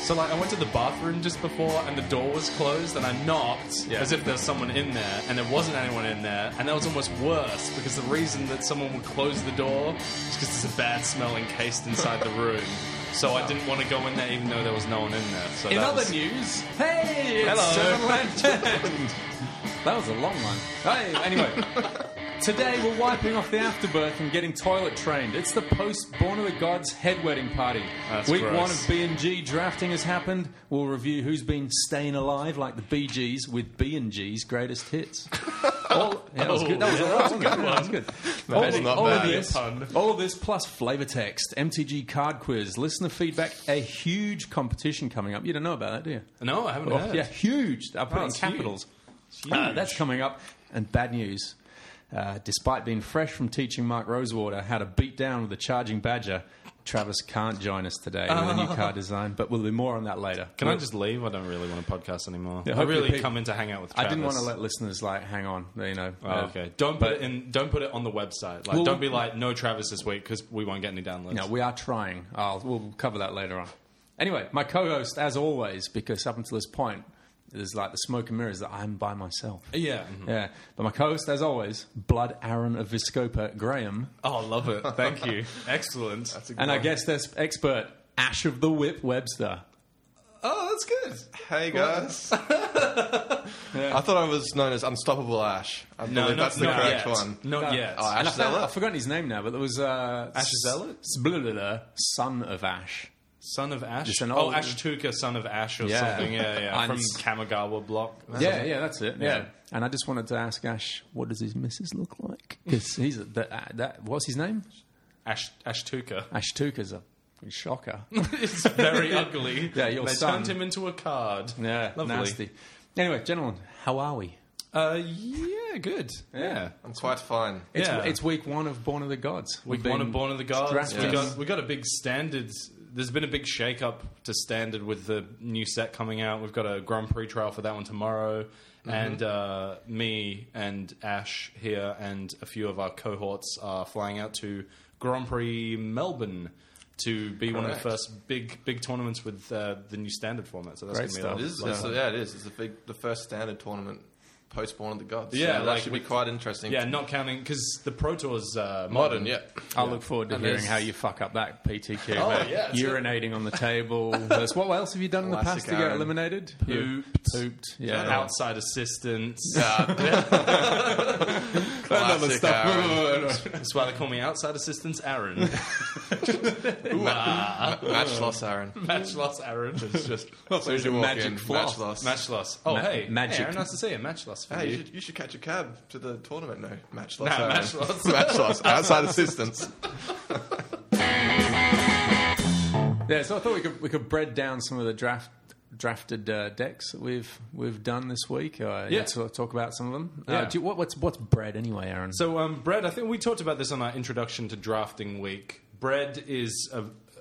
So, like, I went to the bathroom just before, and the door was closed, and I knocked as if there was someone in there, and there wasn't anyone in there, and that was almost worse, because the reason that someone would close the door is because there's a bad smell encased inside the room. So I didn't want to go in there, even though there was no one in there. So In other news, hey, it's Hello. Seven Legend. That was a long one. Hey, anyway. Today we're wiping off the afterbirth and getting toilet trained. It's the post-Born of the Gods head wedding party. That's Week gross. 1 of B&G drafting has happened. We'll review who's been staying alive like the Bee Gees with B&G's greatest hits. That was good. That was a lot. Wasn't it? That was good. That's not bad. All of this plus flavor text, MTG card quiz, listener feedback, a huge competition coming up. You don't know about that, do you? No, I haven't heard. Yeah, huge. I'll put it in it's capitals. Huge. That's coming up. And bad news. Despite being fresh from teaching Mark Rosewater how to beat down with a charging badger, Travis can't join us today with a new car design, but we'll do more on that later. Can I just leave? I don't really want to podcast anymore. Yeah, I hopefully really people- come in to hang out with Travis. I didn't want to let listeners hang on, Okay, don't put it on the website. Like, don't be like, no Travis this week, because we won't get any downloads. No, we are trying. We'll cover that later on. Anyway, my co-host, as always, because up until this point, there's like the smoke and mirrors that I'm by myself. Yeah. Yeah. But my co-host, as always, Blood Aaron of Viscopa, Graham. Oh, love it. Thank you. Excellent. And our guest expert, Ash of the Whip Webster. Oh, that's good. Hey guys. I thought I was known as Unstoppable Ash. I believe that's the correct one. Not yet. Oh, Ash I've Zealot? forgotten his name now, but there was Ash Zealot? Son of Ash. Son of Ash? Just an old- Ashtuka, son of Ash or Yeah. something. Yeah. And From Kamigawa block. Yeah, that's it. Yeah. And I just wanted to ask Ash, what does his missus look like? Because he's what's his name? Ashtuka. Ashtuka's a shocker. It's very ugly. Yeah, your They son. turned him into a card. Yeah, Lovely. nasty. Anyway, gentlemen, how are we? Yeah, good. Yeah. I'm quite fine. It's week 1 of Born of the Gods. Week 1 of Born of the Gods. drafting. We got a big standards. There's been a big shake-up to standard with the new set coming out. We've got a Grand Prix trial for that one tomorrow. And me and Ash here and a few of our cohorts are flying out to Grand Prix Melbourne to be one of the first big tournaments with the new standard format. So that's Great going to be stuff. a lot of fun. It is. It's the first standard tournament post-Born of the Gods. Yeah, so that should be quite interesting. Yeah, not counting because the Pro Tour's Modern, yeah. I look forward to And hearing there's- how you fuck up that PTQ. Oh, mate. yeah, it's urinating on the table. What else have you done in the past Classic to get Aaron. eliminated? Pooped. Yeah. Outside assistance. Classic Aaron. That's why they call me outside assistance Aaron. Match loss, Aaron. Match loss Aaron. It's just as soon as a you walk magic in, floss. match loss. Match loss. Oh, hey. magic. Hey, Aaron, nice to see you. Match loss for Hey, you. you should catch a cab to the tournament. No, match loss. Nah, Aaron. match loss. Match loss. Outside assistance. Yeah, so I thought we could bread down some of the drafted decks that we've done this week. To talk about some of them. Yeah. What's bread anyway, Aaron? So, Bread, I think we talked about this on our introduction to drafting week. Bread is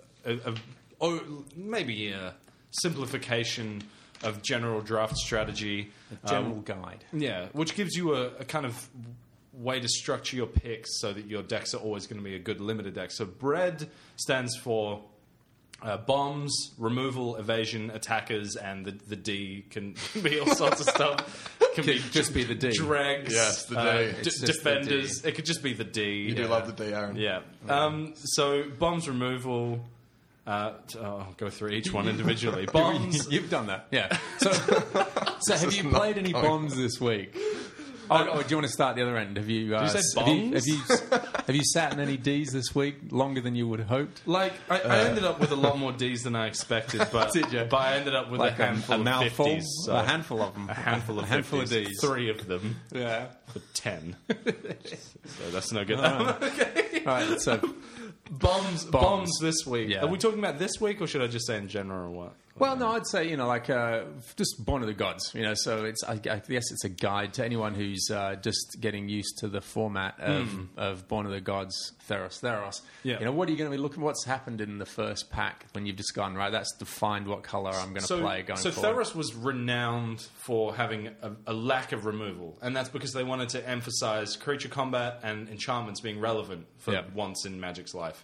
maybe a simplification of general draft strategy. General guide. Yeah, which gives you a kind of way to structure your picks so that your decks are always going to be a good limited deck. So bread stands for bombs, removal, evasion, attackers, and the D can be all sorts of stuff. Can be just be the D. Dregs, Yes, the D. It's just the defenders. It could just be the D. You do love the D, Aaron. Yeah. So bombs, removal. I'll go through each one individually. Bombs. You've done that, yeah. So have you played any bombs this week? Oh, do you want to start the other end? Have you? you say bombs? Have you sat in any Ds this week longer than you would have hoped? Like, I ended up with a lot more Ds than I expected, but, Did you? but I ended up with a handful mouthful, of 50s. So a handful of them, a handful of 50s. Ds. 3 of them. Yeah. For 10. So that's no good. All right. So Bombs this week. Yeah. Are we talking about this week, or should I just say in general or what? Well, no, I'd say, just Born of the Gods, so it's, I guess it's a guide to anyone who's just getting used to the format of Born of the Gods, Theros. Yeah. What are you going to be looking, what's happened in the first pack when you've just gone, right, that's defined what colour I'm going to play going so forward. Theros was renowned for having a lack of removal, and that's because they wanted to emphasize creature combat and enchantments being relevant for once in Magic's life.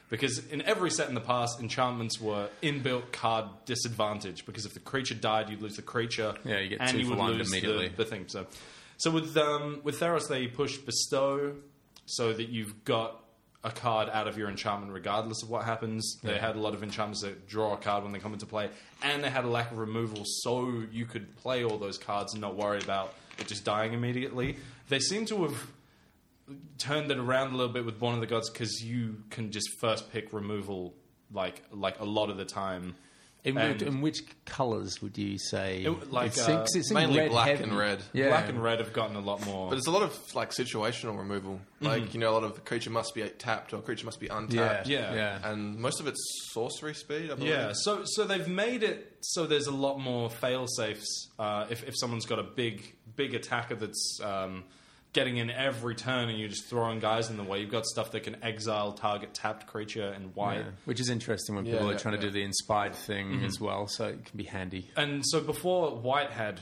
Because in every set in the past, enchantments were inbuilt card disadvantage. Because if the creature died, you'd lose the creature. Yeah, you get and 2 you for would 1 lose immediately. the thing. So with Theros, they pushed Bestow so that you've got a card out of your enchantment regardless of what happens. They had a lot of enchantments that draw a card when they come into play. And they had a lack of removal so you could play all those cards and not worry about it just dying immediately. They seem to have turned it around a little bit with Born of the Gods because you can just first pick removal like a lot of the time. In which colours would you say? It's mainly black heavy. and red. Yeah. Black and red have gotten a lot more. But there's a lot of like situational removal. Like, a lot of the creature must be tapped or creature must be untapped. Yeah. And most of it's sorcery speed, I believe. Yeah, so they've made it so there's a lot more fail-safes. If someone's got a big attacker that's getting in every turn and you're just throwing guys in the way, you've got stuff that can exile target tapped creature in white. Which is interesting when people are trying to do the inspired thing as well, so it can be handy. And so before, white had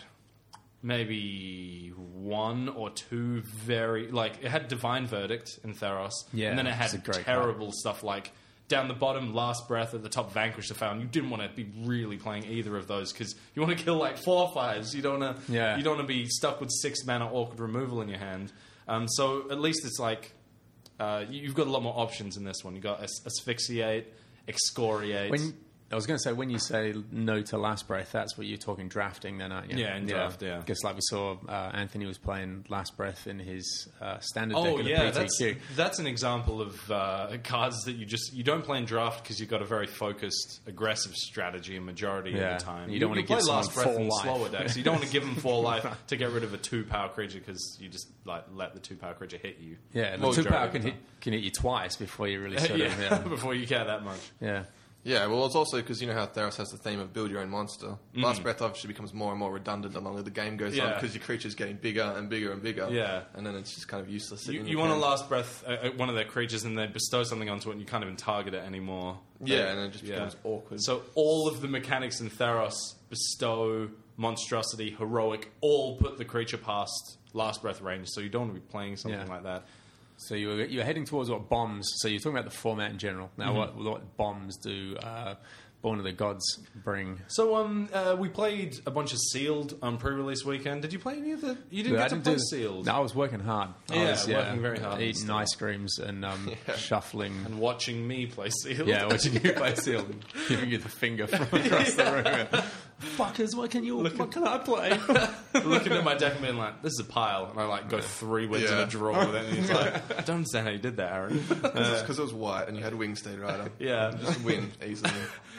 maybe 1 or 2 it had Divine Verdict in Theros, and then it had terrible stuff like down the bottom, Last Breath, at the top, Vanquish the Fountain. You didn't want to be really playing either of those because you want to kill like 4 5s. You don't want to be stuck with 6 mana awkward removal in your hand. So at least it's like you've got a lot more options in this one. You've got Asphyxiate, Excoriate. I was going to say, when you say no to Last Breath, that's what you're talking drafting then, aren't you? Yeah, in draft, yeah. Because like we saw, Anthony was playing Last Breath in his standard deck in the PTQ. That's an example of cards that you don't play in draft because you've got a very focused, aggressive strategy a majority of the time. You don't want to give play Last Breath 4 in life. slower decks. You don't want to give them 4 life to get rid of a 2-power creature because you just let the 2-power creature hit you. Yeah, the 2-power can hit you twice before you really sort of... before you care that much. Yeah. Yeah, well, it's also because you know how Theros has the theme of build your own monster. Last Breath obviously becomes more and more redundant the longer the game goes on because your creature's getting bigger and bigger and bigger. Yeah. And then it's just kind of useless. You want to Last Breath one of their creatures and they bestow something onto it and you can't even target it anymore. Yeah, and it just becomes awkward. So all of the mechanics in Theros, Bestow, Monstrosity, Heroic, all put the creature past Last Breath range, so you don't want to be playing something like that. So you're heading towards what bombs. So you're talking about the format in general. Now, what bombs do Born of the Gods bring? So we played a bunch of Sealed on pre-release weekend. Did you play any of the? You didn't get to play Sealed. No, I was working hard. I was working very hard. Eating ice creams and shuffling. And watching me play Sealed. Yeah, watching you play Sealed. Giving you the finger from across the room. Fuckers, what can I play? Looking at my deck and being like, this is a pile. And I go 3 wins in a draw with it. And he's like, I don't understand how you did that, Aaron. Because it was white and you had Wingsteed Rider. Yeah. Just win easily.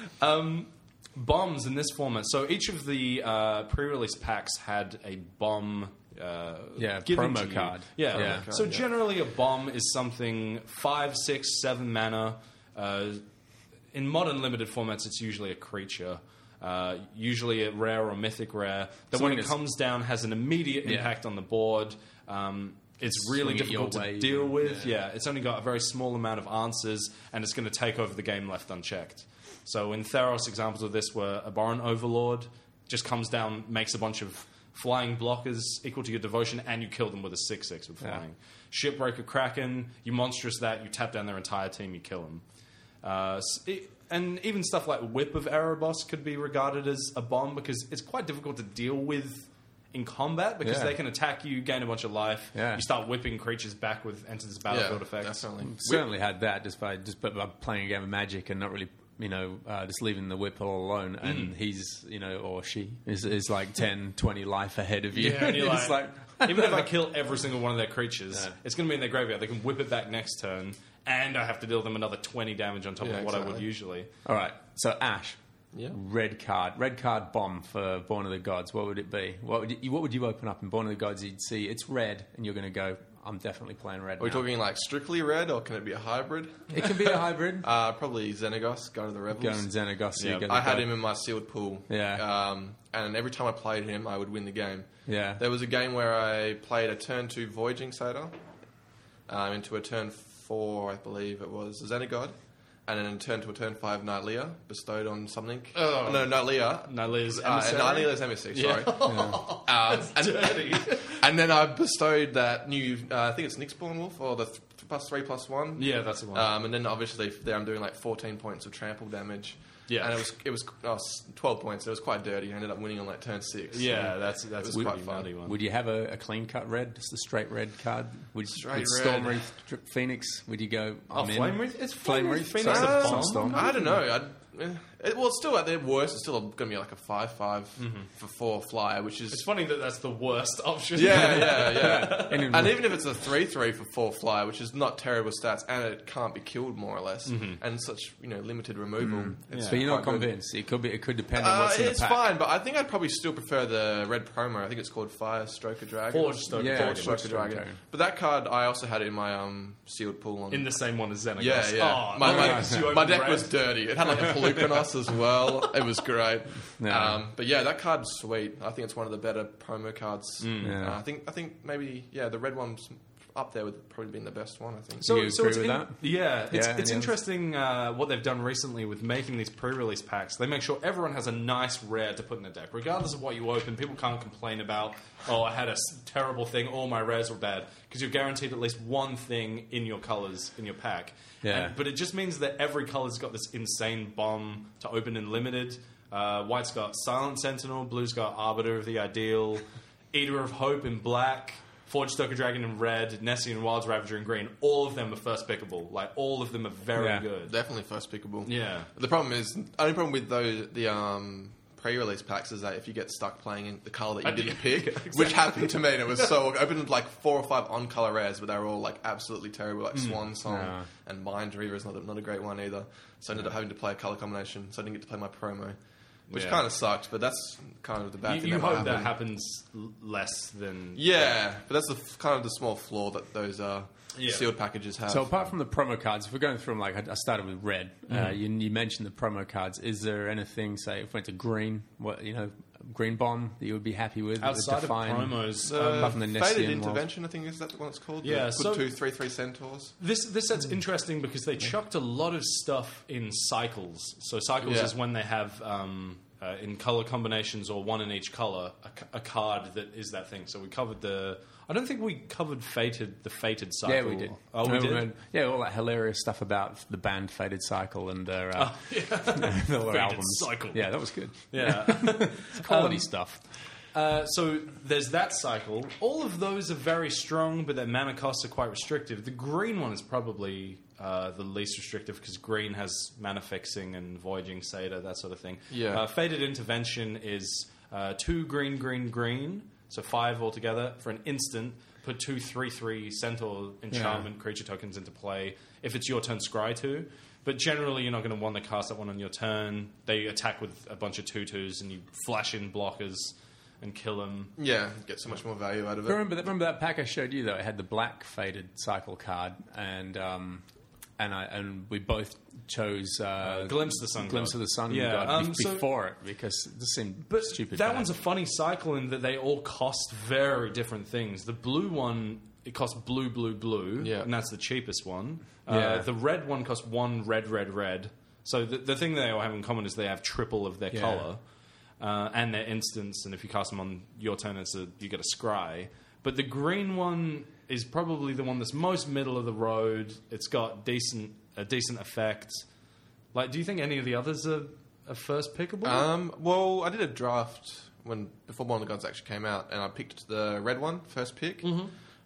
Bombs in this format. So each of the pre-release packs had a bomb given promo card. Yeah. So generally a bomb is something 5, 6, 7 mana. In modern limited formats, it's usually a creature. Usually a rare or mythic rare. That when it comes down has an immediate impact on the board. It's really difficult to deal with. Yeah, it's only got a very small amount of answers, and it's going to take over the game left unchecked. So in Theros, examples of this were Abhorrent Overlord. Just comes down, makes a bunch of flying blockers equal to your devotion, and you kill them with a 6/6 with flying. Shipbreaker Kraken, you monstrous that, you tap down their entire team, you kill them. And even stuff like Whip of Erebos could be regarded as a bomb because it's quite difficult to deal with in combat because they can attack you, gain a bunch of life. Yeah. You start whipping creatures back with Enter this Battlefield effects. Definitely. Certainly had that just by playing a game of Magic and not really, just leaving the whip all alone. And he's, or she is like 10, 20 life ahead of you. Yeah, and you're like, even if I kill every single one of their creatures, it's going to be in their graveyard. They can whip it back next turn. And I have to deal them another 20 damage on top of what I would usually. All right. So Ash, red card bomb for Born of the Gods. What would it be? What would you open up in Born of the Gods? You'd see it's red, and you're going to go, I'm definitely playing red. Are we talking like strictly red, or can it be a hybrid? It can be a hybrid. Probably Xenagos, Guard of the Rebels. Going Xenagos. So I had him in my sealed pool. Yeah. And every time I played him, I would win the game. Yeah. There was a game where I played a turn 2 Voyaging Satyr into a turn 4, I believe it was, Xenagod. And then turn to a turn 5 Nylea, bestowed on something. Oh. No, Nylea. Nylea's Emissary. Nylea's Emissary, sorry. And then I bestowed that new, I think it's Nyxborn Wolf, or the +3/+1. Yeah, that's the one. And then obviously there I'm doing like 14 points of trample damage. Yeah. And it was 12 points. It was quite dirty. I ended up winning on like turn 6. Yeah, so that's it was a quite pretty fun. nutty one. Would you have a clean cut red, just a straight red card? Straight with red. Stormwreath, Phoenix? Would you go? Oh, I'm in? Flame Wreath? It's Flame Wreath. Phoenix Sorry, a bomb? Sunstorm. I don't know. Well, it's still at their worst. It's still going to be like a 5/5 for 4 flyer, which is It's funny that that's the worst option. yeah. And And even if it's a 3/3 for 4 flyer, which is not terrible stats, and it can't be killed more or less, and such limited removal, it's But you're not quite good. convinced. It could depend on what's in the It's pack. fine, but I think I'd probably still prefer the red promo. I think it's called Fire Stroker Dragon. Forge Stroker Yeah, Dragon. Forge Stroker Dragon. But that card I also had in my sealed pool on. In the same one as Xenagos. Yeah. Oh, my nice. You my opened deck red. was dirty. It had like a Pelucanos as well. It was great. Yeah. But yeah, that card's sweet. I think it's one of the better promo cards. Yeah. I think maybe the red one's up there with probably being the best one. I think. Do you it's agree with that? Yeah, it's Yeah, interesting what they've done recently with making these pre-release packs. They make sure everyone has a nice rare to put in their deck, regardless of what you open. People can't complain about, I had a terrible thing, all my rares were bad, because you're guaranteed at least one thing in your colors in your pack. Yeah. But it just means that every color's got this insane bomb to open in limited. White's got Silent Sentinel, blue's got Arbiter of the Ideal, Eater of Hope in black, Forge Stroker Dragon in red, Nessie and Wild's Ravager in green. All of them are first pickable. Like, all of them are very good. Definitely first pickable. Yeah. The only problem with the pre-release packs is that if you get stuck playing in the color that you didn't pick, which happened to me, and it was so. I opened like 4 or 5 on-color rares, but they were all like absolutely terrible, like Swan Song and Mind Reaver is not a great one either. So I ended up having to play a color combination, so I didn't get to play my promo, which kind of sucked. But that's kind of the bad thing. You hope might that happen. happens less than... Yeah, but that's kind of the small flaw that those sealed packages have. So apart from the promo cards, if we're going through them, like I started with red. You mentioned the promo cards. Is there anything, say, if we went to green, green bomb that you would be happy with? Outside of promos, apart from the Faded Nessian Intervention, I think is that what it's called? Yeah, The so- good 2/3/3 centaurs. This set's interesting because they chucked a lot of stuff in cycles. So cycles Yeah. is when they have in color combinations or one in each color a card that is that thing. So we covered I don't think we covered the Fated cycle. Yeah, we did. Oh, we did. Yeah, all that hilarious stuff about the band Fated Cycle and their, their albums. Cycle. Yeah, that was good. Yeah. It's quality stuff. So there's that cycle. All of those are very strong, but their mana costs are quite restrictive. The green one is probably the least restrictive because green has mana fixing and voyaging Satyr, that sort of thing. Yeah. Faded Intervention is 2 green, so 5 altogether for an instant. Put 2 3/3 Centaur enchantment creature tokens into play. If it's your turn, scry 2. But generally, you're not going to want to cast that one on your turn. They attack with a bunch of 2/2s, and you flash in blockers and kill them. Yeah, get so much more value out of it. Remember that pack I showed you though? It had the black Fated Cycle card, and we both chose Glimpse of the Sun Glimpse God. of the Sun Yeah, God so- before it because this seemed But stupid. that bad. one's a funny cycle in that they all cost very different things. The blue one, it costs blue, Yeah. and that's the cheapest one. Yeah. The red one costs 1 red. So the thing they all have in common is they have triple of their Yeah. color and their instance, and if you cast them on your turn, you get a scry. But the green one is probably the one that's most middle of the road. It's got a decent effect. Like, do you think any of the others are first pickable? Well, I did a draft before Modern Gods actually came out, and I picked the red one first pick. Mm-hmm.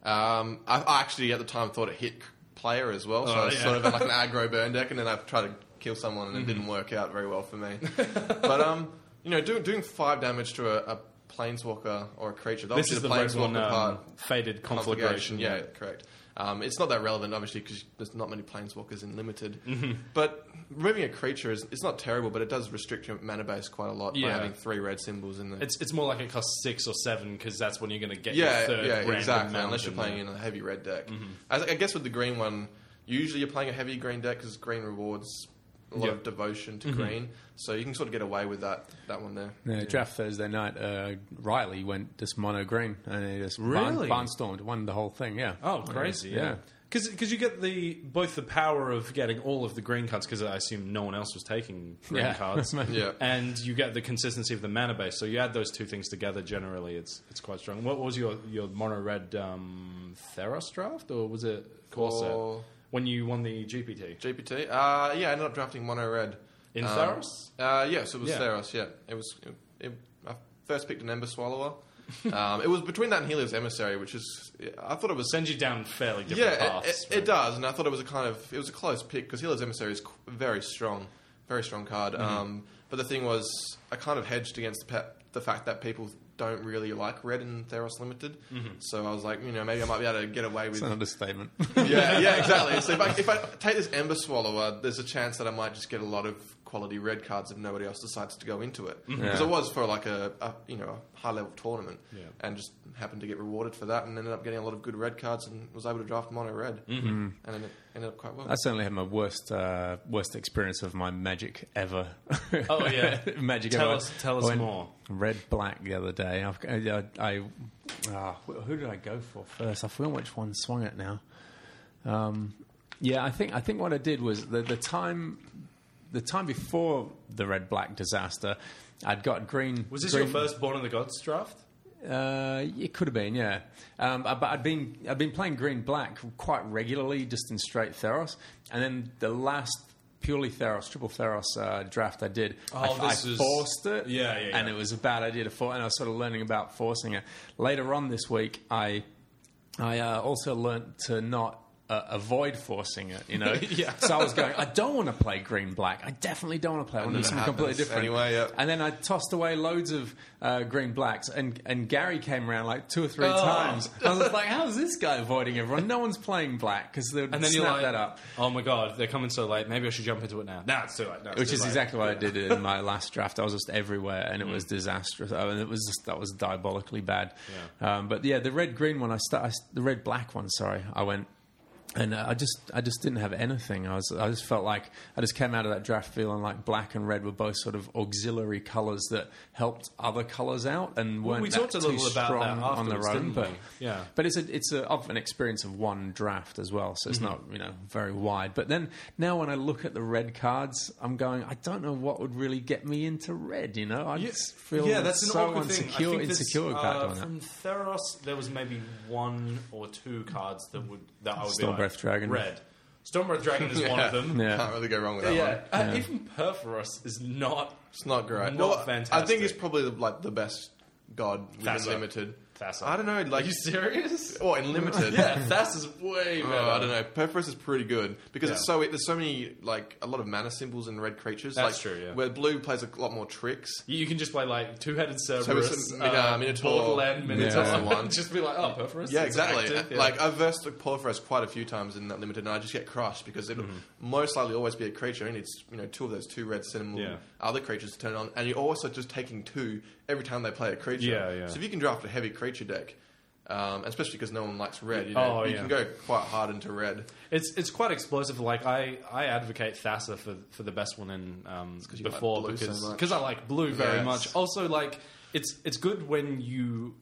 I actually at the time thought it hit player as well, so I was sort of in like an aggro burn deck, and then I tried to kill someone, and it didn't work out very well for me. But doing 5 damage to a planeswalker or a creature. This is the red one, part. Faded Conflagration. Yeah, correct. It's not that relevant, obviously, because there's not many planeswalkers in limited. Mm-hmm. But removing a creature it's not terrible, but it does restrict your mana base quite a lot by Yeah. having 3 red symbols in there. It's more like it costs 6 or 7 because that's when you're going to get yeah, your third random exactly. mount Unless you're in playing there. in a heavy red deck. I guess with the green one, usually you're playing a heavy green deck because green rewards a lot of devotion to green, so you can sort of get away with that one there. Yeah, draft Thursday night, Riley went just mono green and he just Really? barnstormed, won the whole thing. Yeah. Oh, crazy! Yeah. Because you get both the power of getting all of the green cards, because I assume no one else was taking green cards, Yeah. and you get the consistency of the mana base. So you add those two things together, generally it's quite strong. What was your mono red Theros draft, or was it Corsair when you won the GPT? GPT? I ended up drafting mono red. In Theros? Yes, it was Theros, yeah. I first picked an Ember Swallower. It was between that and Helios Emissary, which is... I thought it was... Sends you down fairly different paths. It does, and I thought it was a close pick, because Helios Emissary is very strong card. But the thing was, I kind of hedged against the fact that people don't really like red in Theros Limited. So I was like, maybe I might be able to get away with... It's an understatement. yeah, exactly. So if I take this Ember Swallower, there's a chance that I might just get a lot of quality red cards if nobody else decides to go into it. Because it was for like a high level tournament, and just happened to get rewarded for that, and ended up getting a lot of good red cards, and was able to draft mono red, and it ended up quite well. I certainly had my worst experience of my Magic ever. Oh yeah, Magic tell ever. us more. Red black the other day. Who did I go for first? I forgot which one swung it now. I think what I did was the time before the red black disaster, I'd got green. Was this your first Born of the Gods draft? It could have been, yeah. But I'd been playing green black quite regularly, just in straight Theros, and then the last purely Theros, triple Theros draft I did, I forced it, and it was a bad idea to force. And I was sort of learning about forcing it. Later on this week, I also learnt to not avoid forcing it, So I was going, I don't want to play green black. I definitely don't want to play. I want to do something completely different. Anyway, yeah. And then I tossed away loads of green blacks, and Gary came around like 2 or 3 times. I was like, how's this guy avoiding everyone? No one's playing black, because they would snap that up. Oh my god, they're coming so late. Maybe I should jump into it now. Nah, it's too late. Which is exactly what I did in my last draft. I was just everywhere, and it was disastrous. And that was diabolically bad. Yeah. But yeah, the red-green one, the red-black one, sorry, I went... And I just didn't have anything. I just felt like I just came out of that draft feeling like black and red were both sort of auxiliary colours that helped other colours out and weren't that too strong on their own. But it's of an experience of one draft as well, so it's not very wide. But then now when I look at the red cards, I'm going, I don't know what would really get me into red. I just feel that's so an insecure about from Theros, there was maybe 1 or 2 cards that I would be like, Stormbreath Dragon. Red. Stormbreath Dragon is one of them. Yeah. Can't really go wrong with that one. Even Perforos is not... It's not great. Fantastic. I think it's probably the best god within Limited. Thassa. I don't know. Like, are you serious? Oh, in Limited. Thassa's way better. I don't know. Perforos is pretty good because there's so many, like, a lot of mana symbols in red creatures. That's true, yeah. Where blue plays a lot more tricks. You can just play, like, 2-headed Cerberus, Minotaur, Borderland Minotaur. one. Just be like, Perforos. Yeah, exactly. Active, Like, I've versed Porphyros quite a few times in that Limited, and I just get crushed because it'll most likely always be a creature. It needs 2 of those 2 red symbol other creatures to turn it on, and you're also just taking 2 every time they play a creature. Yeah. So if you can draft a heavy creature deck, especially because no one likes red, you can go quite hard into red. It's quite explosive. Like I advocate Thassa for the best one in before like because I like blue very much. Also, like it's good when you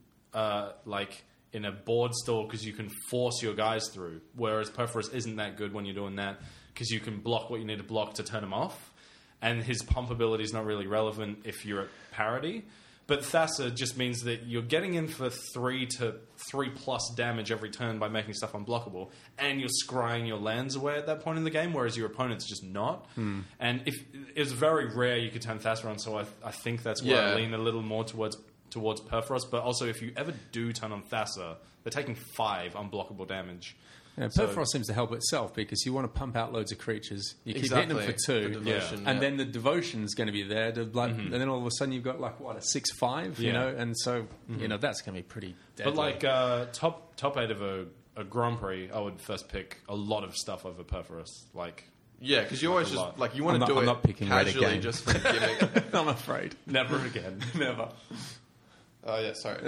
like in a board store because you can force your guys through. Whereas Perforos isn't that good when you're doing that because you can block what you need to block to turn him off. And his pump ability is not really relevant if you're at parity. But Thassa just means that you're getting in for 3 to 3+ damage every turn by making stuff unblockable, and you're scrying your lands away at that point in the game, whereas your opponent's just not. And if it's very rare you could turn Thassa on, so I think that's where I lean a little more towards Perforos. But also, if you ever do turn on Thassa, they're taking 5 unblockable damage. Yeah, Perforos seems to help itself because you want to pump out loads of creatures. You keep hitting them for 2, and then the devotion's going to be there. And then all of a sudden you've got like a 6/5, and so that's going to be pretty deadly. But like top 8 of a Grand Prix, I would first pick a lot of stuff over Perforos. Like because you always just like you want to do it casually, just for the gimmick. I'm afraid never again, never. Oh yeah, sorry.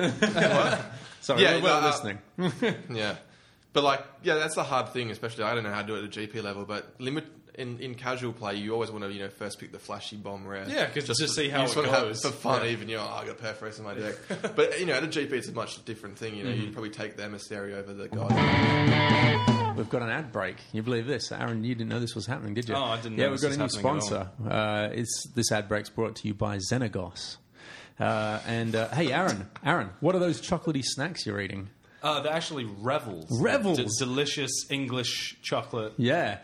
Sorry, we're listening. Yeah. But that's the hard thing, especially I don't know how to do it at a GP level, but in casual play, you always want to first pick the flashy bomb rare. Yeah, because just to see how it goes. For fun, even I got Perforos in my deck. But at a GP, it's a much different thing. You'd probably take the Emissary over the god. We've got an ad break. Can you believe this? Aaron, you didn't know this was happening, did you? Oh, I didn't know Yeah, this we've got was a new happening sponsor. This ad break's brought to you by Xenagos. Hey, Aaron, what are those chocolatey snacks you're eating? They're actually Revels. Revels? Delicious English chocolate. Yeah.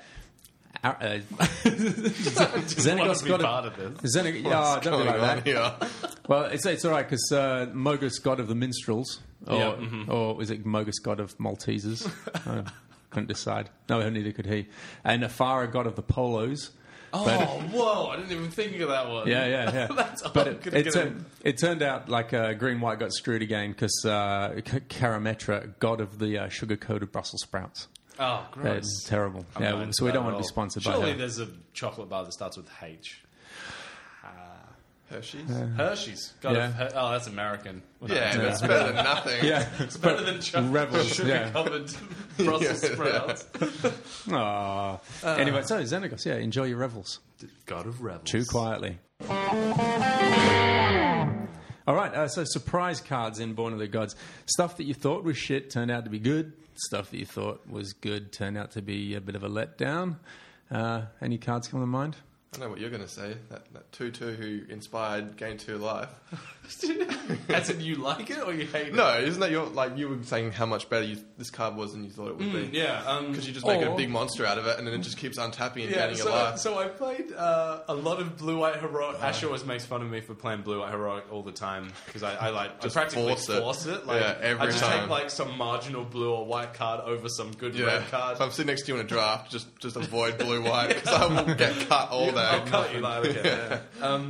Xenagos got part of this. Don't be like that. Yeah. Well, it's all right because Mogus, god of the minstrels, or is it Mogus, god of Maltesers? I couldn't decide. No, neither could he. And Afara, god of the polos. Whoa! I didn't even think of that one. Yeah. That's all But I'm gonna get in. it turned out like green white got screwed again because Karametra, god of the sugar-coated Brussels sprouts. Oh, gross. It's terrible. I'm Yeah, not into so we that don't at want to be all. sponsored by Surely her. there's a chocolate bar that starts with H. Hershey's? Hershey's. That's American. Yeah, but it's better than nothing. Yeah, It's better than Rebels, sugar-covered Brussels sprouts. Aww. Anyway, so Xenagos, enjoy your revels. God of Rebels. Chew quietly. All right, so surprise cards in Born of the Gods. Stuff that you thought was shit turned out to be good. Stuff that you thought was good turned out to be a bit of a letdown. Any cards come to mind? I know what you're going to say. That Tutu who inspired Game 2 Life. As in you like it or you hate it? No, isn't that you were saying how much better this card was than you thought it would be? Yeah. Because you just make a big monster out of it and then it just keeps untapping and gaining a life. So I played a lot of Blue-White Heroic. Ash always makes fun of me for playing Blue-White Heroic all the time because I Just practically force it. Like, Every I just time. take like some marginal blue or white card over some good Yeah. red card. If I'm sitting next to you in a draft, just avoid blue-white because I will get cut all day. I'll cut you like okay.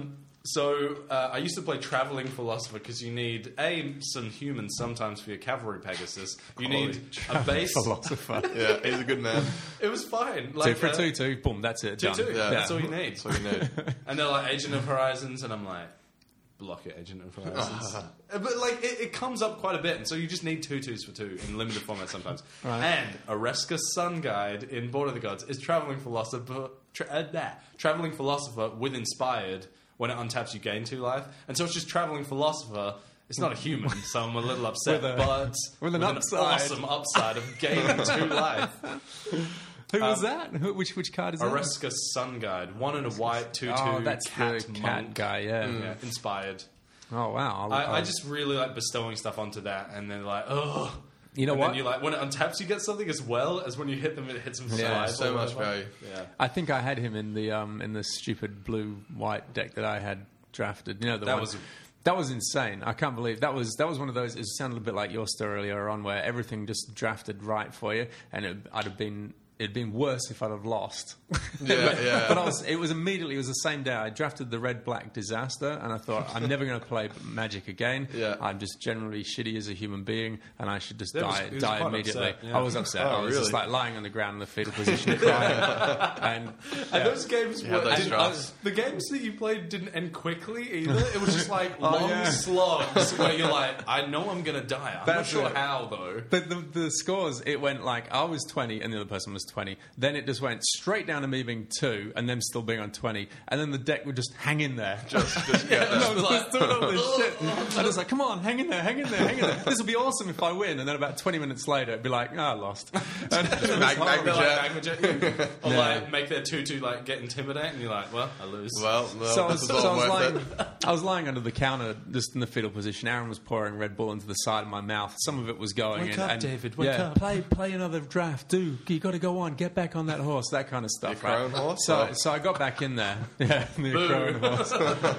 So I used to play Traveling Philosopher because you need some humans sometimes for your cavalry Pegasus. You need a base. Philosopher. Yeah, he's a good man. It was fine. So for a 2-2, boom, that's it. Done. 2-2. Yeah. That's all you need. That's all you need. And they're like Agent of Horizons, and I'm like, block it, Agent of Horizons. But like, it comes up quite a bit, and so you just need 2/2s for 2 in limited format sometimes. Right. And Oreska Sun Guide in Border of the Gods is Traveling Philosopher. Traveling Philosopher with Inspired. When it untaps, you gain 2 life, and so it's just Traveling Philosopher. It's not a human, so I'm a little upset. With an upside. awesome upside of gaining 2 life. Who was that? Which card is that? Oreska Sun Guide, 1 and a white, 2/2. Oh, that's cat the cat monk. guy, yeah. Yeah, inspired. Oh, wow. I just really like bestowing stuff onto that, and then like, oh, You know and what? Then you like when it untaps, you get something as well as when you hit them, it hits them. Yeah, five so or much whatever. value. Yeah, I think I had him in the stupid blue-white deck that I had drafted. You know, that was insane. I can't believe that was one of those. It sounded a bit like your story earlier on, where everything just drafted right for you, and it'd been worse if I'd have lost. Yeah. But it was the same day. I drafted the red-black disaster, and I thought, I'm never going to play Magic again. Yeah. I'm just generally shitty as a human being, and I should just He was die quite immediately. upset, yeah. I was upset. Oh, I was just really? like lying on the ground in the fetal position, crying. And those games You have those didn't- drafts. the games that you played didn't end quickly either. It was just like long yeah. slogs where you're like, I know I'm gonna die. I'm not That's sure it. how though. But the scores, it went like I was 20 and the other person was 20. Then it just went straight down to me being 2 and them still being on 20. And then the deck would just hang in there. Just get that. And I was like, doing all this shit. I was like, come on, hang in there. This will be awesome if I win. And then about 20 minutes later, it'd be like, I lost. And it was Mag- horrible. They're Jet. like Magmajet, or Yeah. like make their 2/2 like get intimidate, and you're like, well, I lose. Well, So I this was, is all worth it. I was lying under the counter, just in the fetal position. Aaron was pouring Red Bull into the side of my mouth. Some of it was going. Wake and, up, and- David, wake yeah, up. Play another draft. You got to go on. Get back on that horse. That kind of stuff. Your crone horse? So I got back in there. Yeah, the crone horse.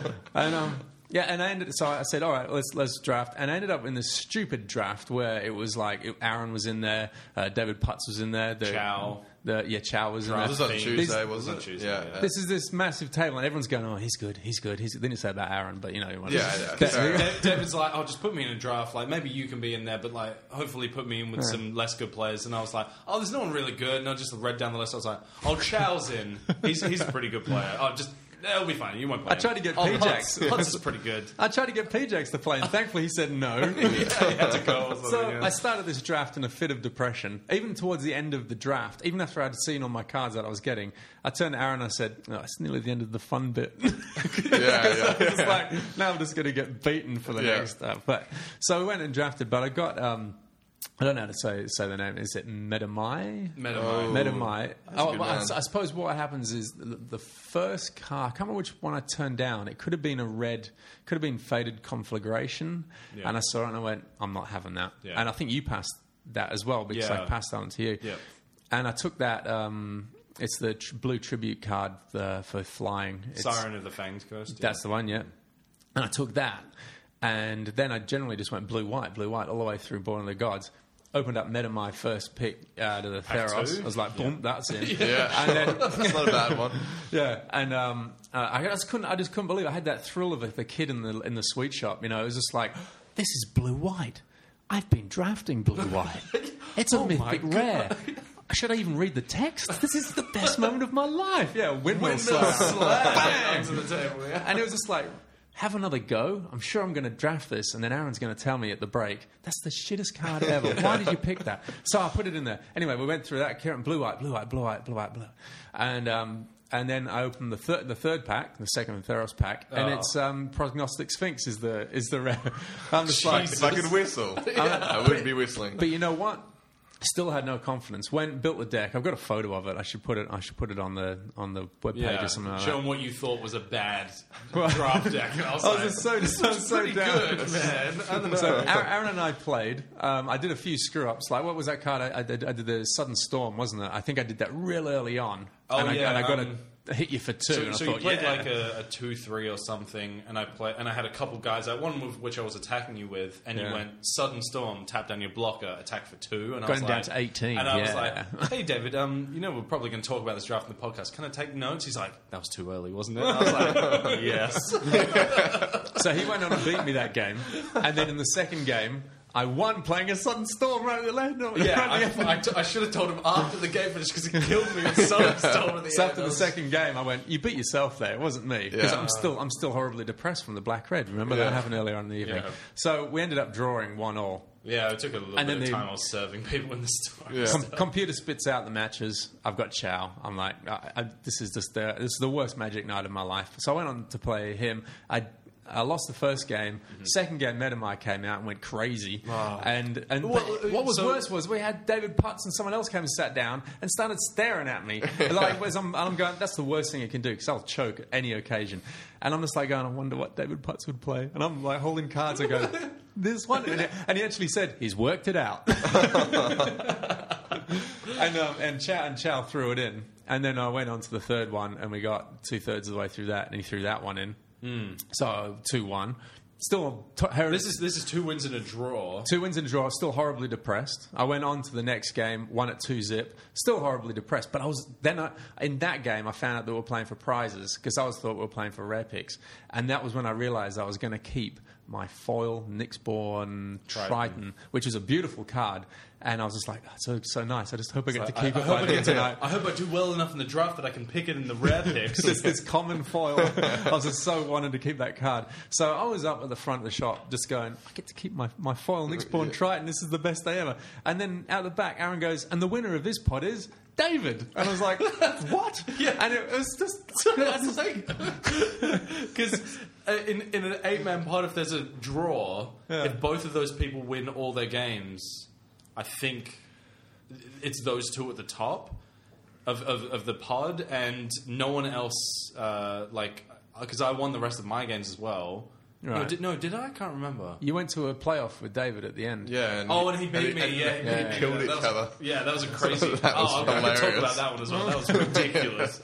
And and I said, all right, let's draft. And I ended up in this stupid draft where it was like Aaron was in there, David Putz was in there, Chow. Chow was in there. This was on These- Tuesday, was wasn't on it? Tuesday, Yeah. yeah. This is this massive table, and everyone's going, "Oh, he's good. They didn't say about Aaron, but you know, Yeah. Fair enough. David's like, oh, just put me in a draft. Like, maybe you can be in there, but like, hopefully put me in with some less good players. And I was like, oh, there's no one really good. And I just read down the list. I was like, oh, Chow's in. He's a pretty good player. Oh, just it'll be fine. You won't play. I tried to get Putz Pjax. is pretty good. I tried to get Pjax to play, and thankfully he said no. He had to go. Or something, So yeah. I started this draft in a fit of depression. Even towards the end of the draft, even after I'd seen all my cards that I was getting, I turned to Aaron and I said, oh, it's nearly the end of the fun bit. Yeah. It's like, now I'm just going to get beaten for the Yeah. next stuff. But so we went and drafted, but I got I don't know how to say the name. Is it Metamai? Metamai. That's a good one. I suppose what happens is the first car, I can't remember which one I turned down. It could have been a red, could have been faded conflagration. Yeah. And I saw it and I went, I'm not having that. Yeah. And I think you passed that as well because I passed that on to you. Yeah. And I took that, it's the blue tribute card for flying. It's, Siren of the Fanged Coast. Yeah. That's the one, yeah. And I took that. And then I generally just went blue-white, all the way through Born of the Gods. Opened up Metamai first pick out of the Theros. two? I was like, boom, that's in. Yeah. And then, That's not a bad one. yeah, and I just couldn't believe it. I had that thrill of the kid in the sweet shop. You know, it was just like, this is blue-white. I've been drafting blue-white. It's a mythic rare. Should I even read the text? This is the best moment of my life. Yeah, windmill slap. Bang! Onto the table, yeah. And it was just like, have another go. I'm sure I'm going to draft this. And then Aaron's going to tell me at the break, that's the shittest card ever. Why did you pick that? So I put it in there. Anyway, we went through that. Kieran, blue. And then I opened the third pack, the second Theros pack, and it's Prognostic Sphinx is the rare. I'm just like, If I could whistle, I wouldn't be whistling. but you know what? Still had no confidence. Built the deck. I've got a photo of it. I should put it on the webpage or something like Show that. them what you thought was a bad draft deck. And I was like, just so pretty down. good, man. I don't know. So Aaron and I played. I did a few screw-ups. Like, what was that card? I did the Sudden Storm, wasn't it? I think I did that real early on. Oh, and yeah, I got to hit you for two. So, and I so thought, you played yeah. like a 2-3 or something, and I had a couple guys. One with which I was attacking you with, and you Yeah. went Sudden Storm, tap down your blocker, attack for 2, and I Going was down like, to 18, And I was yeah. like, hey David, you know we're probably going to talk about this draft in the podcast. Can I take notes? He's like, that was too early, wasn't it? And I was like, yes. So he went on and beat me that game. And then in the second game, I won playing a Sudden Storm right at the end. Yeah, I should have told him after the game finish because he killed me with Sudden Storm at the So end. after the second game, I went, "You beat yourself there. It wasn't me because Yeah. I'm still horribly depressed from the black red. Remember Yeah. that happened earlier on in the evening. Yeah. So we ended up drawing 1-1. Yeah, it took a little And bit then of the- time. I was serving people in the store. Yeah. Computer spits out the matches. I've got Chow. I'm like, this is the worst Magic night of my life. So I went on to play him. I lost the first game. Second game, Metamai came out and went crazy. And Well, what was so- worse was we had David Putz and someone else came and sat down and started staring at me. Like, I'm going, that's the worst thing you can do because I'll choke at any occasion. And I'm just like going, I wonder what David Putz would play. And I'm like holding cards. I go, this one. And he actually said, he's worked it out. And Chow threw it in. And then I went on to the third one and we got 2/3 of the way through that and he threw that one in. So 2-1. Still, This is 2 wins and a draw. 2 wins and a draw. Still horribly depressed. I went on to the next game, won at 2-zip. Still horribly depressed. But in that game, I found out that we were playing for prizes because I thought we were playing for rare picks, and that was when I realised I was going to keep my foil Nyxborn Triton, which was a beautiful card. And I was just like, oh, so nice. I just hope I get to keep it by the end tonight. I hope I do well enough in the draft that I can pick it in the rare picks. this common foil. I was just so wanted to keep that card. So I was up at the front of the shop just going, I get to keep my foil Nyxborn Triton. This is the best day ever. And then out the back, Aaron goes, and the winner of this pod is David. And I was like, what? Yeah. And it was just... Because in an 8-man pod, if there's a draw, if both of those people win all their games, I think it's those two at the top of the pod, and no one else, because I won the rest of my games as well. Right. Did I? I can't remember. You went to a playoff with David at the end. Yeah. And he beat me. He Yeah, killed each other. Yeah, that was a crazy. That was I could talk hilarious. about that one as well. That was ridiculous.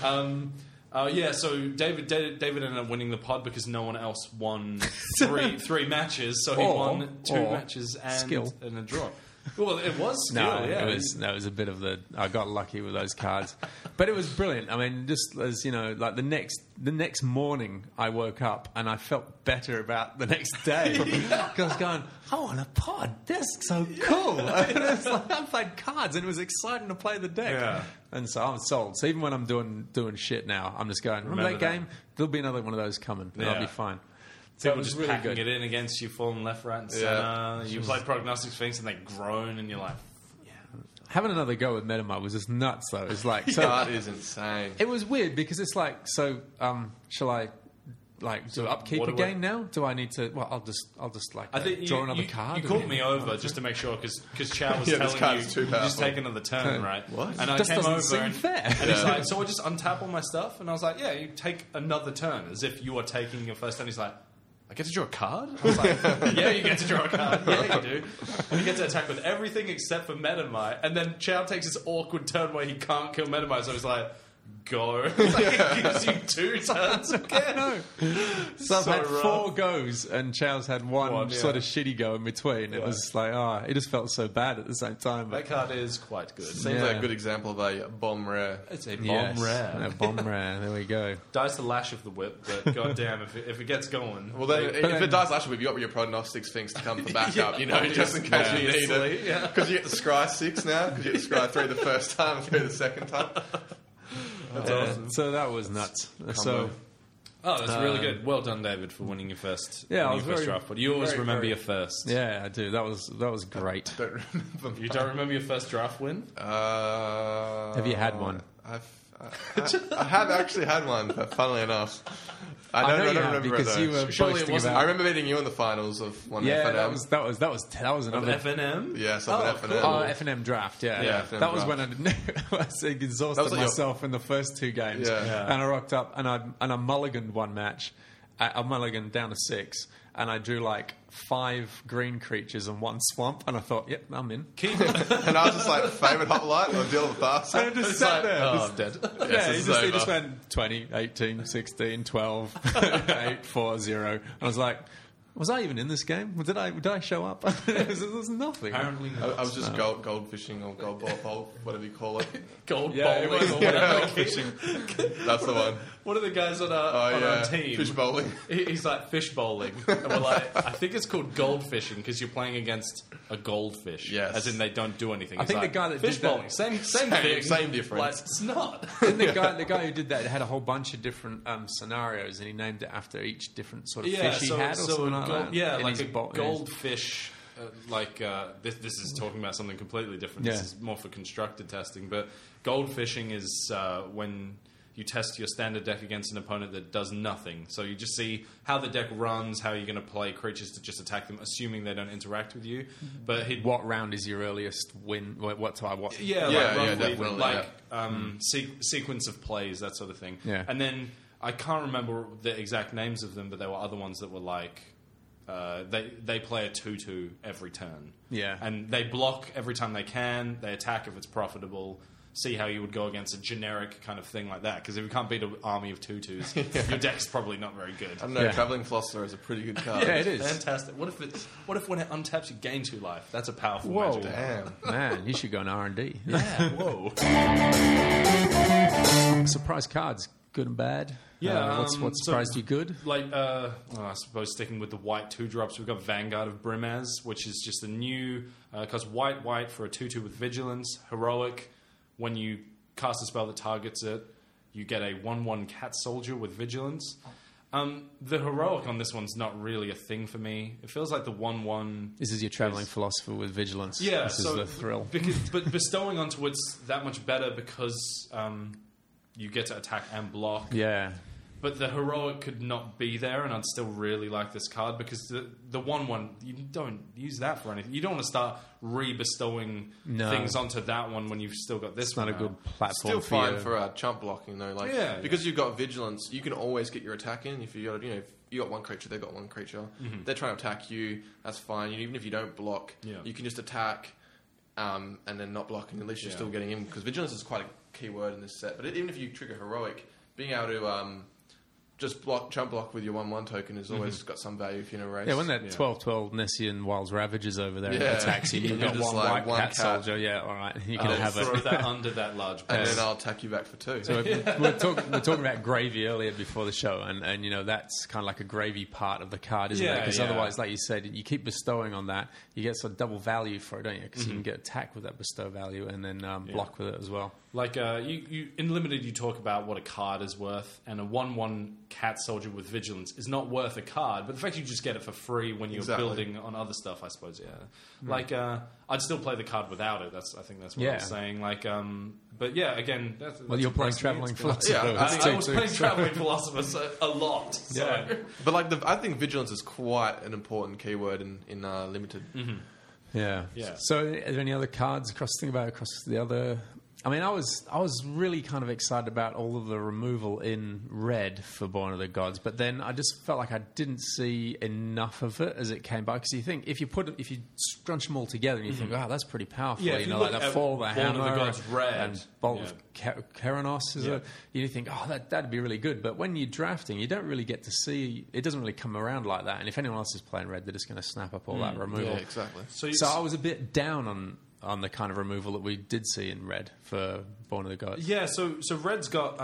So David ended up winning the pod because no one else won three matches. So he won 2 matches and skill. a draw. Well, it was skill. No, yeah. it was a bit of I got lucky with those cards, but it was brilliant. I mean, just as you know, like the next morning, I woke up and I felt better about the next day because I was going, I want a pod. That's so cool. And it's like I played cards and it was exciting to play the deck. Yeah. And so I'm sold. So even when I'm doing shit now, I'm just going, remember that game? There'll be another one of those coming, and I'll Yeah. be fine. So it People was just really packing good. it in against you, falling left, right, and Yeah. center. You play Prognostic Sphinx and they groan, and you're like, Having another go with Metamai was just nuts, though. It's like so. That is insane. It was weird because it's like, so, shall I do upkeep what do again now? Do I need to? Well, I'll just like draw another card. You called me over just to make sure because Chow was Yeah, this telling card's you too just powerful. take another turn, right? What? And I Just came doesn't over seem and, fair. and he's like, so I just untap all my stuff, and I was like, yeah, you take another turn as if you are taking your first turn. He's like, I get to draw a card? I was like, yeah, you get to draw a card. Yeah, you do. And you get to attack with everything except for Metamite. And then Chow takes this awkward turn where he can't kill Metamite, so he's like, go. Like, it gives you 2 turns again. No. So I've had rough. 4 goes, and Chow's had one yeah. sort of shitty go in between. It was like, it just felt so bad at the same time. That But card is quite good. Seems like a good example of a bomb rare. It's a bomb yes, rare. a bomb rare. There we go. Dies the lash of the whip, but goddamn, if it gets going. Well, then, if then- it dies last week, you got your prognostic sphinx to come for backup, just in case you need obviously, it. yeah. Because you get the scry 6 now, because you get the scry 3 the first time and 3 the second time. That's awesome. So that was nuts. So Oh, that's really good. Well done, David, for winning your first, Yeah, I winning was your first very- draft. But you always very, remember very- your first. yeah, I do. That was great. Don't remember. You don't remember your first draft win? Have you had one? I have actually had one, but funnily enough. I know don't you have, remember because it, you though. were Surely it boasting wasn't- I about. remember beating you in the finals of one Yeah, FNM. that was another. FNM? Yes, of an FNM. Oh, F&M draft, yeah. Yeah, F&M that was draft. when I was exhausted That was like myself in the first 2 games. Yeah. Yeah. And I rocked up and I mulliganed one match. I mulliganed down to 6. And I drew like 5 green creatures and 1 swamp. And I thought, yep, I'm in. And I was just like, favourite hoplight or deal with fast. And I just It's sat like, there. oh, I'm dead. Yeah, this he is just over. went 20, 18, 16, 12, 8, 4, 0. I was like, was I even in this game? Did I show up? There was nothing. Apparently I not. was just gold fishing or gold ball, whatever you call it. Gold Yeah, it bowling was- or whatever. Gold fishing. That's the one. One of the guys on our team, Fish bowling. he's like fish bowling, and we're like, I think it's called gold fishing because you're playing against a goldfish. Yes. As in they don't do anything. I It's think like, the guy that fish did that- bowling, same Same- thing, same difference. Like, it's not. And the guy who did that had a whole bunch of different scenarios, and he named it after each different sort of fish he had, or something like that. Yeah, in like his a bo- in his- goldfish. This is talking about something completely different. Yeah. This is more for constructed testing. But gold fishing is when you test your standard deck against an opponent that does nothing. So you just see how the deck runs, how you're going to play creatures to just attack them, assuming they don't interact with you. But What round is your earliest win? What time? What? yeah, Yeah, like yeah, roughly, definitely, like sequence of plays, that sort of thing. Yeah. And then I can't remember the exact names of them, but there were other ones that were like they play a 2/2 every turn. Yeah. And they block every time they can. They attack if it's profitable. See how you would go against a generic kind of thing like that. Because if you can't beat an army of 2/2s, your deck's probably not very good. I don't know, Yeah. Travelling Philosopher is a pretty good card. Yeah, it is. Fantastic. What if when it untaps you gain 2 life? That's a powerful Whoa, magic. Damn. man, you should go in R&D. Yeah, whoa. Surprise cards, good and bad. Yeah, what so- surprised you good? Like, I suppose sticking with the white 2-drops, we've got Vanguard of Brimaz, which is just a new, costs white for a 2/2 with Vigilance. Heroic, when you cast a spell that targets it, you get a 1/1 Cat Soldier with Vigilance. The Heroic on this one's not really a thing for me. It feels like the 1/1... This is your traveling philosopher with vigilance. Yeah, this so is the thrill. but bestowing onto it's that much better because you get to attack and block. Yeah, But the Heroic could not be there, and I'd still really like this card because the 1/1, you don't use that for anything. You don't want to start re-bestowing No. things onto that one when you've still got this it's one. not a out. good platform Still for fine you. for chump blocking though. Like Yeah, because you've got vigilance, you can always get your attack in. If you got if you got one creature, they've got one creature. They're trying to attack you. That's fine. Even if you don't block, Yeah. you can just attack and then not block, and at least you're Yeah. still getting in because vigilance is quite a key word in this set. But even if you trigger heroic, being able to just chump block with your 1/1 token has always got some value if you're in a race. Yeah, when that Yeah. 12/12 Nessian Wild's Ravagers over there Yeah. attacks you, you've You're got just one like, white one cat cat. soldier. Yeah, all right, you can I'll have throw it. that under that large and base. then I'll attack you back for 2. So we're talking about gravy earlier before the show, and you know that's kind of like a gravy part of the card, isn't it? Yeah, Because yeah. otherwise, like you said, you keep bestowing on that, you get sort of double value for it, don't you? Because you can get attack with that bestow value and then block with it as well. Like, you in Limited, you talk about what a card is worth, and a 1/1 cat soldier with vigilance is not worth a card, but the fact you just get it for free when you're building on other stuff, I suppose, Like, I'd still play the card without it. I think that's what I was saying. Like, but yeah, again, that's you're playing Traveling Philosopher. I was playing Traveling Philosopher a lot. So. Yeah. But I think vigilance is quite an important keyword in Limited. Mm-hmm. Yeah. So, are there any other cards across the other? I mean, I was really kind of excited about all of the removal in red for Born of the Gods, but then I just felt like I didn't see enough of it as it came by. Because you think if you scrunch them all together and you think, that's pretty powerful. Yeah, like that Fall of the Hammer, of the Gods red and Bolt of Keranos is you think, that'd be really good. But when you're drafting, you don't really get to see. It doesn't really come around like that. And if anyone else is playing red, they're just going to snap up all that removal. Yeah, exactly. So I was a bit down on the kind of removal that we did see in red for Born of the Gods. Yeah, so red's got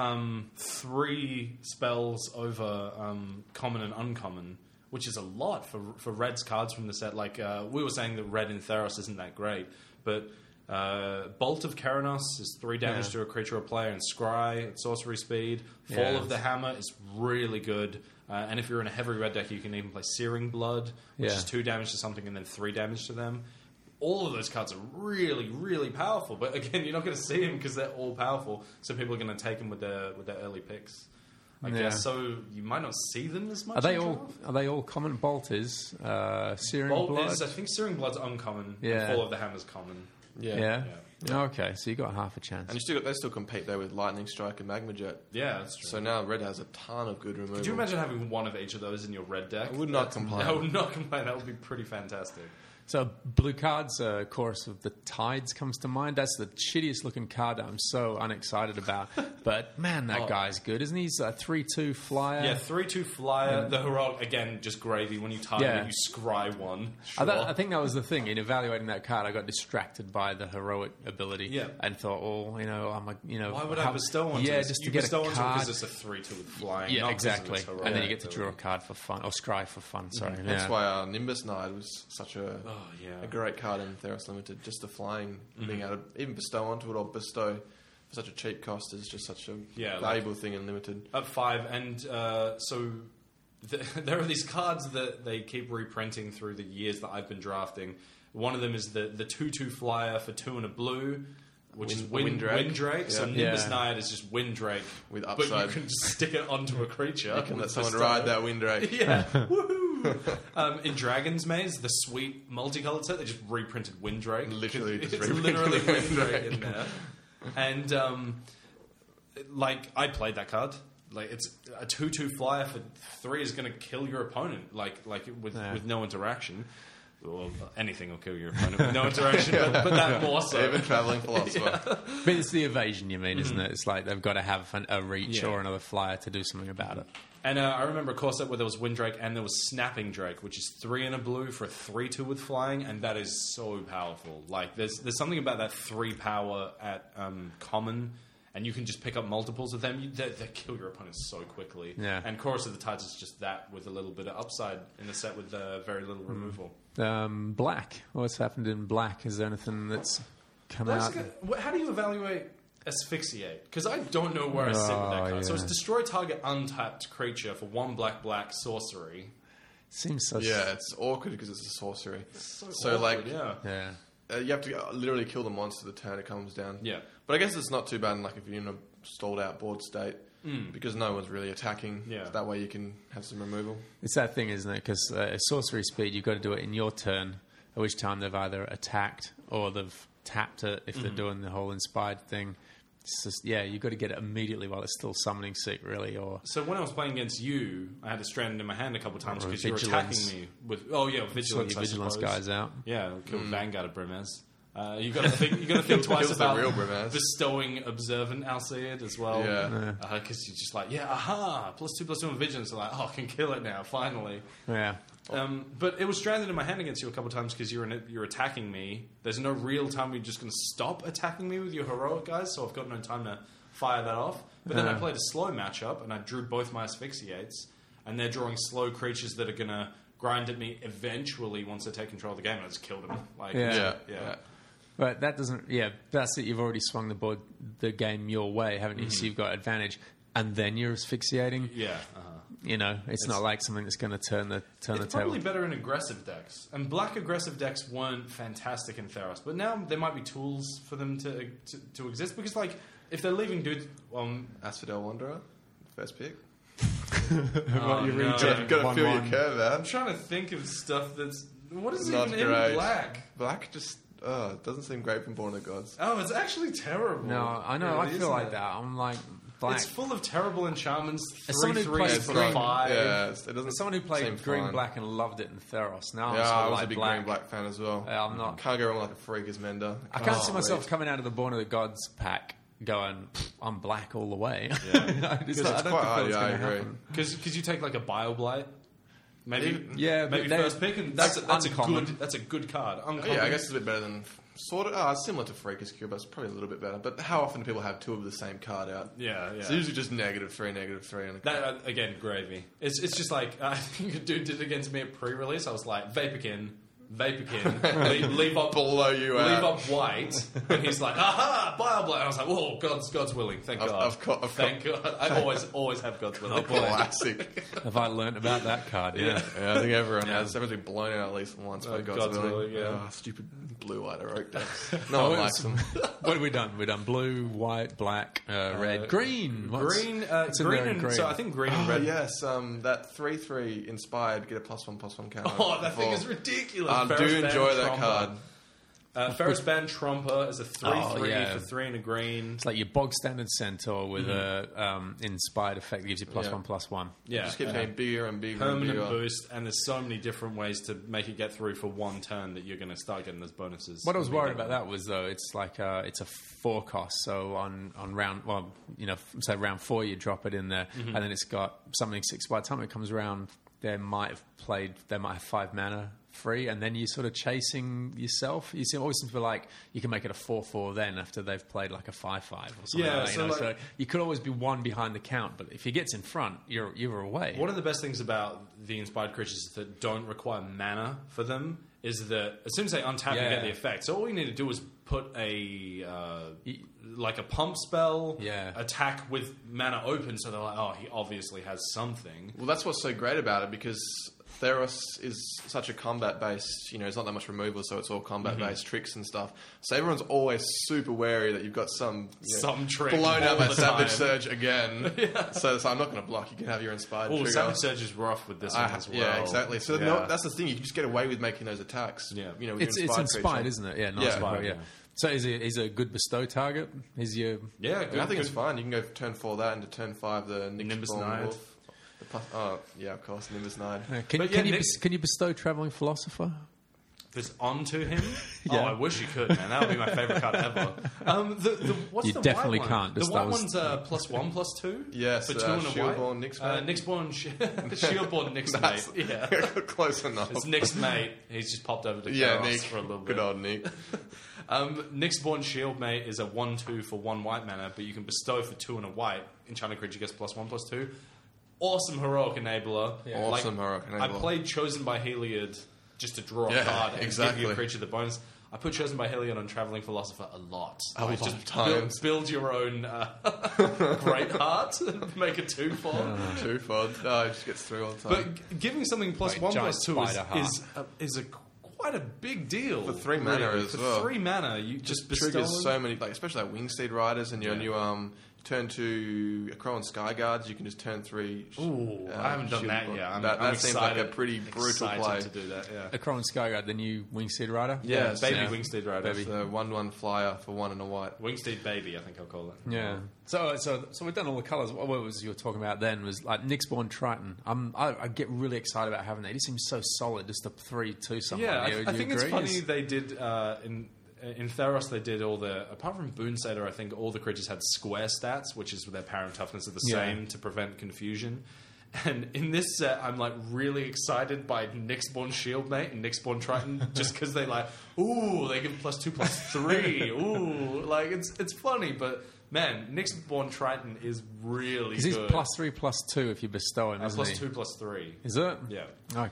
3 spells over common and uncommon, which is a lot for red's cards from the set. Like, we were saying that red in Theros isn't that great, but Bolt of Keranos is 3 damage to a creature or player, and Scry at sorcery speed. Fall of the Hammer is really good. And if you're in a heavy red deck, you can even play Searing Blood, which is 2 damage to something and then 3 damage to them. All of those cards are really, really powerful. But again, you're not going to see them because they're all powerful. So people are going to take them with their early picks, I guess. So you might not see them as much. Are they all common? Bolt is Searing Blood. I think Searing Blood's uncommon. And Fall of the Hammer's common. Yeah. Okay, so you got half a chance. And they still compete though with Lightning Strike and Magma Jet. Yeah, that's true. So now red has a ton of good removal. Could you imagine having one of each of those in your red deck? I would not complain. I would not complain. That would be pretty fantastic. So blue cards, Chorus of the Tides comes to mind. That's the shittiest looking card that I'm so unexcited about. But man, that guy's good, isn't he? He's a 3/2 flyer. Yeah, 3/2 flyer. The heroic, again, just gravy. When you target it, you scry one. Sure. I think that was the thing. In evaluating that card, I got distracted by the heroic ability. Yeah. And thought, why would I bestow one? Yeah, just to get a card. Because it's a 3/2 with flying. Yeah, exactly. And then you get to draw a card for fun, or scry for fun. Sorry. That's why Nimbus Knight was such a great card in Theros Limited. Just the flying, being able to even bestow onto it or bestow for such a cheap cost is just such a valuable thing in Limited. Up 5, and so there are these cards that they keep reprinting through the years that I've been drafting. One of them is the 2/2 flyer for 2 and a blue, which is Windrake. Yeah. So Nimbus Knight is just Windrake with upside. But you can stick it onto a creature. You can let someone ride that Windrake. Yeah. Woohoo! In Dragon's Maze, the sweet multicolored set, they just reprinted Windrake. Literally, it's literally Windrake in there. And I played that card. Like, it's a 2/2 flyer for 3 is going to kill your opponent. With no interaction. Well, anything will kill your opponent with no interaction, but that more so. Even Traveling Philosopher. But it's the evasion, you mean, isn't it? It's like they've got to have a reach or another flyer to do something about it. And I remember a core set where there was Windrake and there was Snapping Drake, which is 3 and a blue for a 3/2 with flying, and that is so powerful. Like, there's something about that 3 power at common, and you can just pick up multiples of them. They kill your opponents so quickly. Yeah. And Chorus of the Tides is just that with a little bit of upside in a set with very little removal. Black. What's happened in black? Is there anything that's come out? How do you evaluate Asphyxiate? Because I don't know where I sit with that card. Yeah. So it's destroy target untapped creature for 1 black sorcery. Seems so. Yeah, it's awkward because it's a sorcery. It's so awkward, you have to literally kill the monster the turn it comes down. Yeah. But I guess it's not too bad if you're in a stalled out board state because no one's really attacking. Yeah. So that way you can have some removal. It's that thing, isn't it? Because sorcery speed, you've got to do it in your turn, at which time they've either attacked or they've tapped it if they're doing the whole inspired thing. It's just, you've got to get it immediately while it's still summoning sick, really. So when I was playing against you, I had it stranded in my hand a couple of times because you were attacking me with vigilance. Vigilance guys out. Yeah, killed Vanguard of Brimez. You got to think twice about the real bestowing Observant Alseid as well. Yeah, because you're just like, +2/+2 and vigilance. Like, I can kill it now, finally. Yeah. But it was stranded in my hand against you a couple of times because you're attacking me. There's no real time where you're just going to stop attacking me with your heroic guys, so I've got no time to fire that off. But then I played a slow matchup, and I drew both my Asphyxiates, and they're drawing slow creatures that are going to grind at me eventually once they take control of the game, and I just killed them. But that doesn't. Yeah, that's it. You've already swung the game your way, haven't you? So you've got advantage, and then you're asphyxiating. Yeah. You know, it's not like something that's going to turn the table. It's probably better in aggressive decks. And black aggressive decks weren't fantastic in Theros, but now there might be tools for them to exist. Because, like, if they're leaving dudes... Asphodel Wanderer, first pick. Oh, you no. Got to feel your 1/1. curve, man. I'm trying to think of stuff that's... What is Not even great. in black? Black just it doesn't seem great from Born of Gods. Oh, it's actually terrible. No, I know. I Really, feel isn't like it? that. I'm like black. It's full of terrible enchantments. As someone who 3/3 plays for green- 5. Yeah, it doesn't. As someone who seem played green fun. black and loved it in Theros, now Yeah, I'm sort I of was like a big black. green black fan as well. Yeah, I'm not. Can't go wrong with like a freak as Mender. I can't see myself coming out of the Born of the Gods pack going, I'm black all the way. Yeah. It's quite hard. Yeah, I agree. Because you take like a Bioblight. Maybe Yeah, maybe but first pick, and that's uncommon. a good card. Uncommon. Yeah, I guess it's a bit better than sort of similar to Freakish Cure, but it's probably a little bit better. But how often do people have two of the same card out? Yeah, yeah. It's usually just -3, -3 on the card. That again, gravy. It's just like I think a dude did it against me at pre-release. I was like, Vaporkin, leave up Blow you out. leave up white, and he's like, aha, Bioblight. And I was like, whoa, God's willing, thank God, thank God. I always have God's willing. Classic. Have I learnt about that card? Yeah. Yeah, I think everyone has. Everyone's been blown out at least once by God's God's willing. willing, yeah. Oh, stupid blue-white heroic decks. No one likes them. What have we done? We've done blue, white, black, red, green. Green, what's in green, there in and green? so I think green and Oh, red. yes, that 3/3 inspired get a +1/+1 counter. Oh, that thing is ridiculous. I do Ferrous Band enjoy that Tromper. card. Ferrous Band Tromper is a 3/3 Oh, yeah. for 3 and a green. It's like your bog standard centaur with a inspired effect that gives you +1/+1. Yeah, Just keeps getting bigger and bigger permanent and bigger. boost, and there's so many different ways to make it get through for one turn that you're going to start getting those bonuses. What I was worried about that was though it's like it's a 4 cost. So on round say round 4 you drop it in there, and then it's got something 6. By the time it comes around, they might have 5 mana free, and then you're sort of chasing yourself. Always seems to be like you can make it a 4/4 then after they've played like a 5/5 or something. Yeah, like that, so like- so you could always be one behind the count, but if he gets in front, you're away. One of the best things about the inspired creatures that don't require mana for them is that as soon as they untap, you Yeah. get the effect. So all you need to do is put a like a pump spell, Yeah. attack with mana open, so they're like, oh, he obviously has something. Well, that's what's so great about it, because Theros is such a combat-based, it's not that much removal, so it's all combat-based tricks and stuff. So everyone's always super wary that you've got some Trick blown all out by the Savage time. Surge again. So I'm not going to block. You can have your inspired Oh, trigger. Savage Surge is rough with this one as well. Yeah, exactly. So Yeah. that's the thing. You can just get away with making those attacks. Yeah. With your It's inspired, creature. isn't it? Yeah, not Yeah. inspired. Yeah. So is a good bestow target? Is your Yeah, good. I think it's good. fine. You can go turn 4 that, into turn 5 the Nimbus Nyx-Born Nide. Wolf. Of course, Nimbus Nide. Can But yeah, you Nick- can you bestow traveling philosopher? This onto him? Yeah. Oh, I wish you could, man. That would be my favorite card ever. What's You the definitely white can't one? The white bestow- one's +1/+2? Yes, for 2 and a white. Shieldborn Nyx Mate. Nyxborn Shieldborn Nyx That's- Mate. Yeah. Close enough. It's Nyx Mate. He's just popped over to Yeah, Theros Nick. for a little bit. Good old Nick. Nyxborn Shield Mate is a 1/2 for 1 white mana, but you can bestow for 2 and a white. Enchanted creature gets +1/+2. Awesome heroic enabler. Yeah. Awesome heroic enabler. I played Chosen by Heliod just to draw a Yeah, card and give exactly. you a creature the bonus. I put Chosen by Heliod on Traveling Philosopher a lot. A lot Just of times. Build your own Great Heart, make a 2/4. 2-fod. Oh, it just gets through all the time. But giving something +1/+2 giant spider heart. is quite a big deal. For 3 mana as For well. 3 mana, you just bestow Triggers so many, especially like Wingsteed Riders and your new turn 2 Crow and Skyguards. You can just turn 3. Ooh, I haven't done that Shieldborn. yet. I'm that excited, seems like a pretty brutal excited play. to do that. Yeah, A Crow and Skyguard, the new Wingsteed Rider? Yes, baby yeah. Wingsteed Rider. It's a 1/1 flyer for 1 and a white. Wingsteed Baby, I think I'll call it. Yeah. So we've done all the colours. What was you were talking about then was like Nyxborn Triton. I get really excited about having that. He seems so solid, just a 3/2 something. Yeah, Do you I think it's agree? funny they did in Theros. They did all the apart from Boon Satyr. I think all the creatures had square stats, which is their power and toughness are the Yeah. same to prevent confusion. And in this set, I'm like really excited by Nyxborn Shieldmate and Nyxborn Triton, just because they they give +2/+3. Ooh, like it's funny, but man, Nyxborn Triton is really Because he's good. +3/+2 if you bestow him, isn't he? +2/+3. Is it? Yeah. Okay.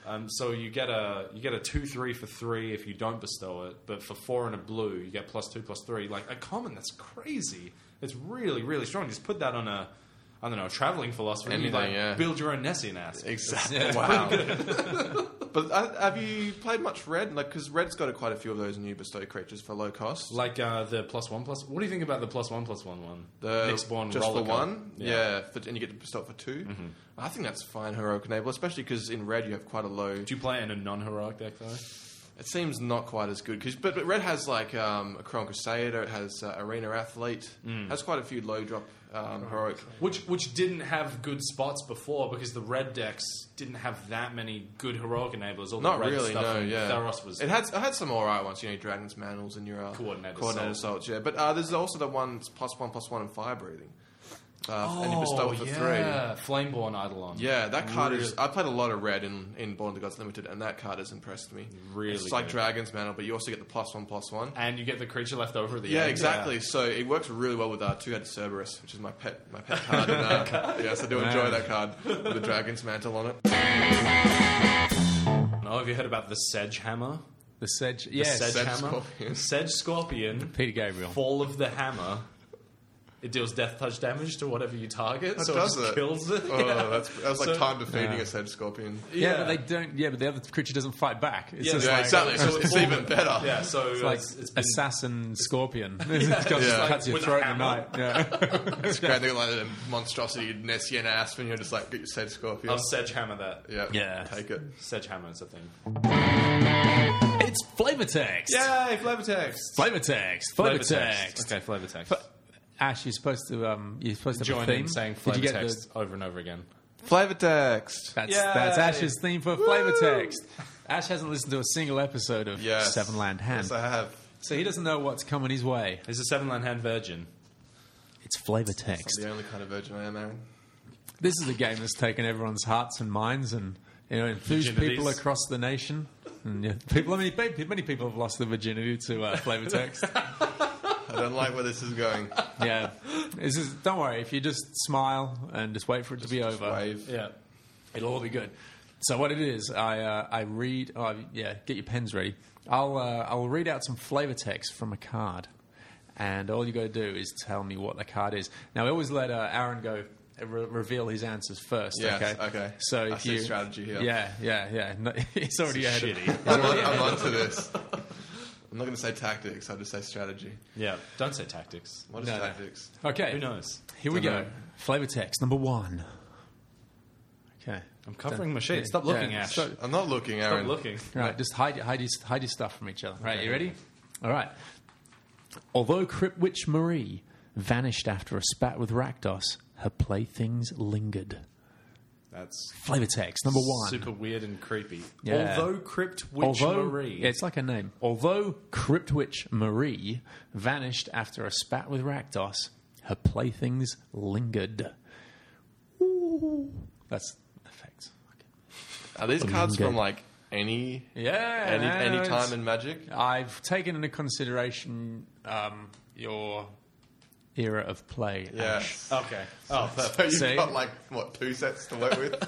So you get a 2/3 for 3 if you don't bestow it, but for 4 and a blue, you get +2/+3. Like a common, that's crazy. It's really, really strong. Just put that on a, I don't know, traveling philosophy. Anything, you build your own Nessie Nask. Exactly. Yeah, Wow. But have you played much Red? Like, because Red's got quite a few of those new bestow creatures for low cost. Like the +1/+. What do you think about the +1/+1 one? The Mixborn just roller for cup. one, and you get to bestow it for 2. Mm-hmm. I think that's fine heroic enable, especially because in Red you have quite a low. Do you play it in a non-heroic deck though? It seems not quite as good but Red has like a Chrome Crusader, it has Arena Athlete, has quite a few low drop heroic. Which didn't have good spots before because the red decks didn't have that many good heroic enablers. All Not the red really, stuff no. from Yeah, Theros was it had some alright ones. You know, Dragon's Mantles and your Coordinated assaults. Yeah, but there's also the ones +1/+1 and fire breathing. And you bestow it for 3. Flameborn Eidolon. Yeah, that card is. I played a lot of Red in Born of the Gods Limited, and that card has impressed me. Really it's like good. Dragon's Mantle, but you also get the +1/+1. And you get the creature left over at the Yeah, end. exactly. So it works really well with Two-Headed Cerberus, which is my pet card. And, yes, I do enjoy that card with the Dragon's Mantle on it. Oh, have you heard about the Sedge Hammer? The Sedge. The Yes. Sedge Sedge Hammer. Scorpion. Sedge Scorpion. Peter Gabriel. Fall of the Hammer. It deals death touch damage to whatever you target, so does it just it? kills it. Oh, Yeah. that was like So- time defeating a Sedge Scorpion. Yeah, but they don't. Yeah, but the other creature doesn't fight back. It's Yeah, just Yeah, like, exactly. So it's even better. Yeah, so it's like it's been assassin scorpion. It Yeah. cuts your With a throat in the hammer. night. Yeah. It's great. They got like a monstrosity Nessie and Asp, and you're just like, get your Sedge Scorpion. I'll Sedge Hammer that. Yeah. Take it. Sedge Hammer is a thing. It's flavor text. Yay, flavor text. Flavor text. Flavor text. Okay, flavor text. Ash, you're supposed to Join have a theme. in saying Did flavor you get text over and over again. Flavor text. That's Yay. Ash's theme for flavor text. Ash hasn't listened to a single episode of Yes. Seven Land Hand, Yes, I have. so he doesn't know what's coming his way. He's a 7-land hand virgin. It's flavor It's text. the only kind of virgin I am, Aaron. This is a game that's taken everyone's hearts and minds, and enthused people Virginities. across the nation. And many people have lost their virginity to flavor text. I don't like where this is going. Yeah, don't worry. If you just smile and just wait for it to be over, Wave. Yeah. it'll all be good. So what it is, I read. Oh, yeah, get your pens ready. I'll read out some flavor text from a card, and all you got to do is tell me what the card is. Now, I always let Aaron go. Reveal his answers first. Yes, okay. So I if see you strategy here. yeah. No, it's already ahead. Shitty. I'm onto this. I'm not going to say tactics. I'll just say strategy. Yeah. Don't say tactics. What is No. tactics? Okay. Who knows? Here we Don't go. know. Flavor text number 1. Okay. I'm covering my sheet. Stop looking, Ash. So, I'm not looking, Stop Aaron. looking. right, just hide your stuff from each other. Right, you ready? All right. Although Crypt Witch Marie vanished after a spat with Rakdos, her playthings lingered. That's Flavor text number 1. super weird and creepy. Yeah. Although Crypt Witch Marie. Yeah, it's like a name. Although Crypt Witch Marie vanished after a spat with Rakdos, her playthings lingered. Ooh. That's effects. Are these cards from like any Yeah. time in Magic? I've taken into consideration your era of play. Ash. Yes. Okay. Oh, So perfect. you've See? got like what 2 sets to work with?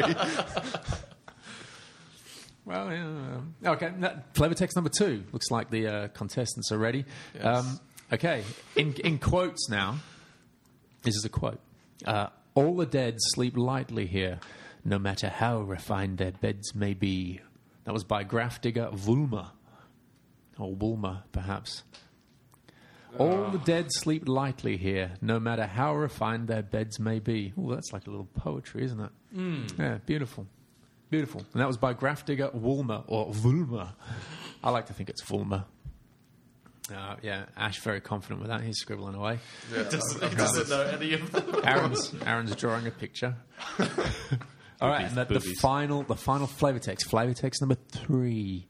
Well, yeah. Okay, flavor text number 2. Looks like the contestants are ready. Yes. Okay, in quotes now. This is a quote. All the dead sleep lightly here, no matter how refined their beds may be. That was by Graph Digger Vulma. Or Wulma, perhaps. All the dead sleep lightly here, no matter how refined their beds may be. Oh, that's like a little poetry, isn't it? Yeah, beautiful. Beautiful. And that was by Graph Digger Wulma, or Vulma. I like to think it's Vulma. Yeah, Ash very confident with that. He's scribbling away. Yeah, He doesn't know any of them. Aaron's drawing a picture. All right, and the boobies. final flavor text. Flavor text number 3.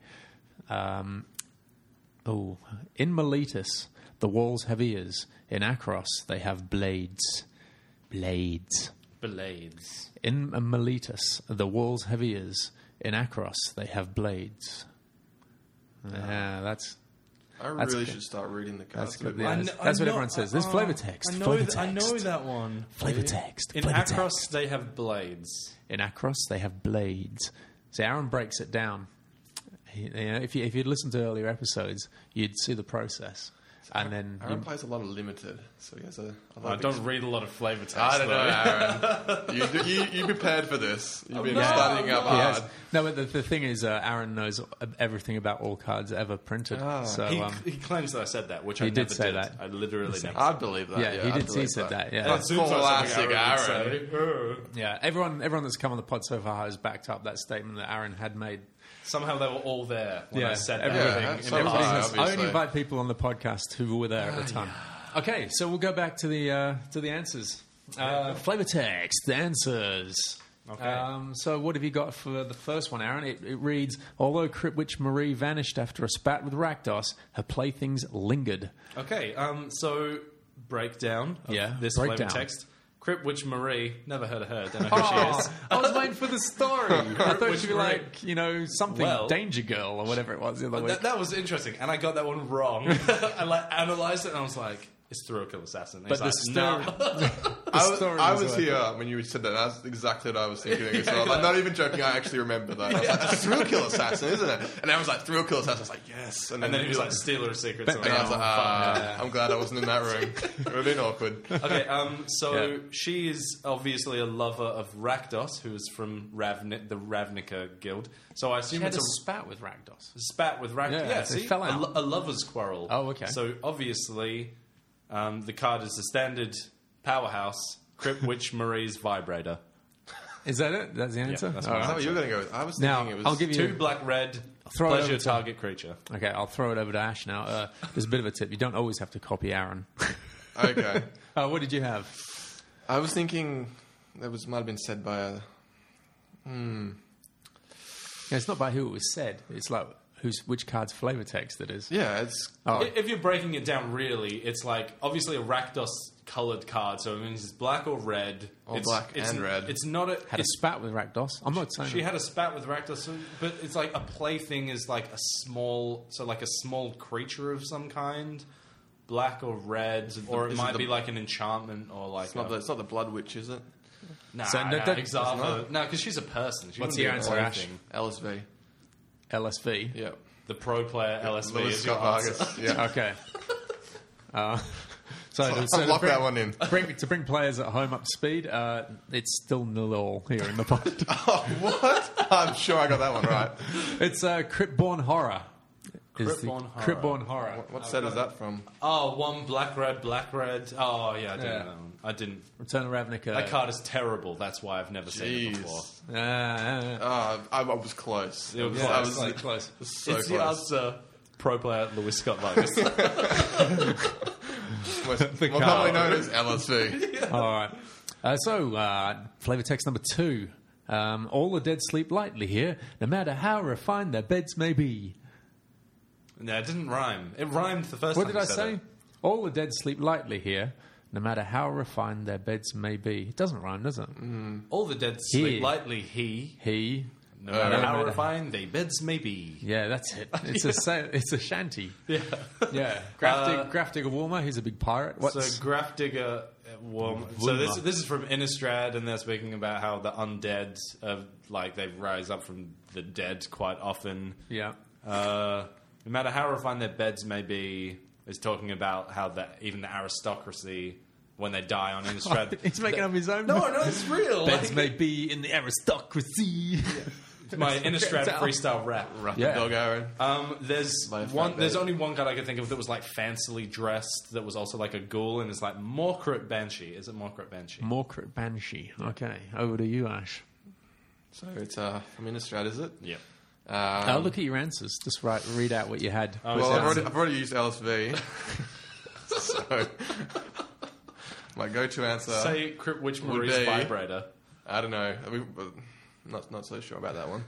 In Miletus, the walls have ears. In Akros, they have blades. Blades. Blades. In Miletus, the walls have ears. In Akros, they have blades. Yeah, that's I really good. should start reading the cards. That's good. a bit Yeah. more. that's what everyone says. There's flavor text. I know, Flavor I know text. that one. Flavor text. In Flavor Akros, text. they have blades. In Akros, they have blades. So Aaron breaks it down. If you'd listened to earlier episodes, you'd see the process. And then Aaron plays a lot of limited, so he has a lot I of don't read a lot of flavor text. I don't though. know, Aaron. you prepared for this. You've been studying up hard. Yes. No, but the thing is, Aaron knows everything about all cards ever printed. So He claims that I said that, which He I did never say did. that. I literally never. I'd believe that. yeah, he I'd did. He believe said that. Yeah, And as soon as I said Classic Aaron would say, yeah. Everyone that's come on the pod so far has backed up that statement that Aaron had made. somehow they were all there when I said everybody- that thing. so in was my I, mind. I obviously. only invite people on the podcast who were there at the time. Okay, so we'll go back to the answers. Flavor text answers. Okay. So what have you got for the first one, Aaron? It reads, although Cryptwitch Marie vanished after a spat with Rakdos, her playthings lingered. Okay, so breakdown of this breakdown. flavor text. Cryptwitch Marie, never heard of her, don't know who she is. I was waiting for the story. I thought she'd be Marie. like, something Well- Danger Girl or whatever it was the other week. That was interesting, and I got that one wrong. I analysed it, and I was like, it's Thrill Kill Assassin. And But the he's like, story... no. I was here when you said that. That's exactly what I was thinking. As well. I'm not even joking. I actually remember that. I was like, that's Thrill Kill Assassin, isn't it? And I was like, Thrill Kill Assassin. I was like, yes. And then he was like, Stealer of Secrets. and I was like, I'm glad I wasn't in that room. It would have been awkward. Okay, so she is obviously a lover of Rakdos, who is from the Ravnica Guild. So I assume She had it's a spat with Rakdos. spat with Rakdos. Yeah, Yeah, they see? fell out. A lover's quarrel. Oh, okay. So obviously, the card is the standard powerhouse, Cryptwitch Marie's Vibrator. Is that it? That's the answer? that's All my Is that right. what you were going to go with? I was Now, thinking it was... I'll give you... 2 black, red, Throw it pleasure over to- target creature. Okay, I'll throw it over to Ash now. There's a bit of a tip. You don't always have to copy Aaron. Okay. What did you have? I was thinking that might have been said by a... Yeah, it's not by who it was said. It's like which card's flavor text it is. Yeah, it's... Oh, If you're breaking it down really, it's like obviously a Rakdos coloured card, so it means it's black or red. Or It's- black it's- and red. It's not a... had a spat with Rakdos. I'm not saying She had a spat with Rakdos, but it's like a plaything is like a small creature of some kind, black or red, or it is it might the- be like an enchantment or like It's not the Blood Witch, is it? nah, So, no, nah, don't- Exava. No, because she's a person. She What's wouldn't your be a answer, Ash? plaything. LSV. LSV. Yeah. The pro player LSV Lewis is your Scott answer. Vargas. Yeah. Okay. So I'll lock that one in. to bring players at home up to speed, it's still 0-all here in the pod. What? I'm sure I got that one right. It's Cryptborn Horror. Cryptborn Horror. Cryptborn Horror. What set is that from? Oh, one black red. Oh yeah, I didn't Yeah. know that one. I didn't. Return of Ravnica. That card is terrible. That's why I've never seen it Jeez. before. I was close. It was Yeah, close. I was like close. so It's close. the answer. Pro player Lewis Scott Vargas. More commonly known as LSV. All right. Flavor text number 2. All the dead sleep lightly here, no matter how refined their beds may be. No, it didn't rhyme. It rhymed the first What time did I you said say? it. All the dead sleep lightly here, no matter how refined their beds may be. It doesn't rhyme, does it? All the dead sleep He. lightly. He, He. no matter no how matter- refined they beds may be. Yeah, that's it. It's a shanty. Yeah. Yeah. Grafdigger Warmer, he's a big pirate. What's So Graf Digger. So this is from Innistrad, and they're speaking about how the undead, they rise up from the dead quite often. yeah. No matter how refined their beds may be, is talking about how even the aristocracy, when they die on Innistrad, He's making up his own. no, it's real. Beds Like, may be in the aristocracy. my Innistrad freestyle rap. Rough Yeah. dog Aaron. There's My one. fat There's babe. only one card I could think of that was like fancily dressed. That was also like a ghoul, and it's like Morcrit Banshee. Is it Morcrit Banshee? Morcrit Banshee. Okay, over to you, Ash. So it's from Innistrad, is it? Yeah. Look at your answers. Just read out what you had. Oh, Well, it's I've already used LSV. So my go-to answer. Say Cryptwitch would Marie's be- Vibrator. I don't know. Not so sure about that one.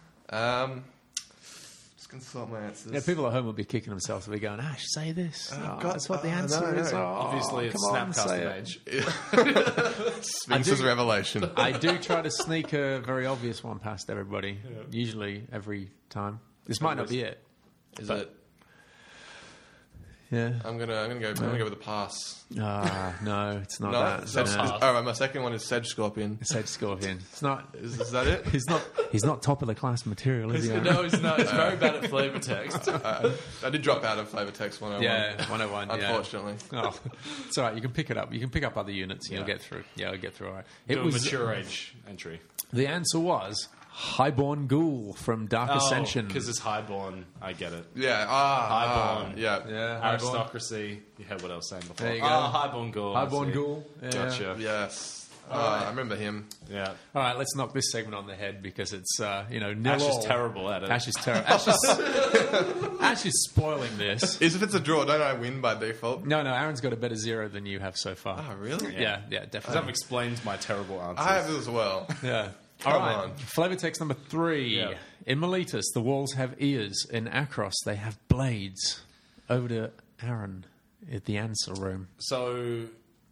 Just consult my answers. Yeah, people at home will be kicking themselves. They'll be going, Ash, say this. God, That's what the answer no. is. Oh, Obviously, it's come on, say Snapcaster it. Mage. Sphinx's revelation. I do try to sneak a very obvious one past everybody. Usually every time. This might not be it. Is it? Yeah. I'm gonna go with a pass. No, it's not No, that. Sedge, No. all right. My second one is Sedge Scorpion. Sedge Scorpion. It's not. Is that it? He's not top of the class material, is he? No, he's not. He's very bad at flavor text. I did drop out of Flavor Text 101. Yeah, 101. Unfortunately. Yeah. Oh, it's all right. You can pick it up. You can pick up other units, and you'll get through. Yeah, you'll get through. All right. Do a mature age entry. The answer was Highborn Ghoul from Dark Ascension. Because it's highborn. I get it. Yeah. Highborn. Yeah. Aristocracy. You heard what I was saying before. There you go. Highborn Ghoul. Highborn Ghoul. Yeah. Gotcha. Yes. I remember him. Yeah. All right, let's knock this segment on the head because it's nil Ash all. is terrible at it. Ash is terrible. Ash is spoiling this. If it's a draw, don't I win by default? No, Aaron's got a better 0 than you have so far. Oh, really? Yeah, Because definitely. I've explained my terrible answers. I have it as well. Yeah. Come All right. on. Flavor text number 3. Yeah. In Miletus, the walls have ears. In Akros, they have blades. Over to Aaron at the answer room. So,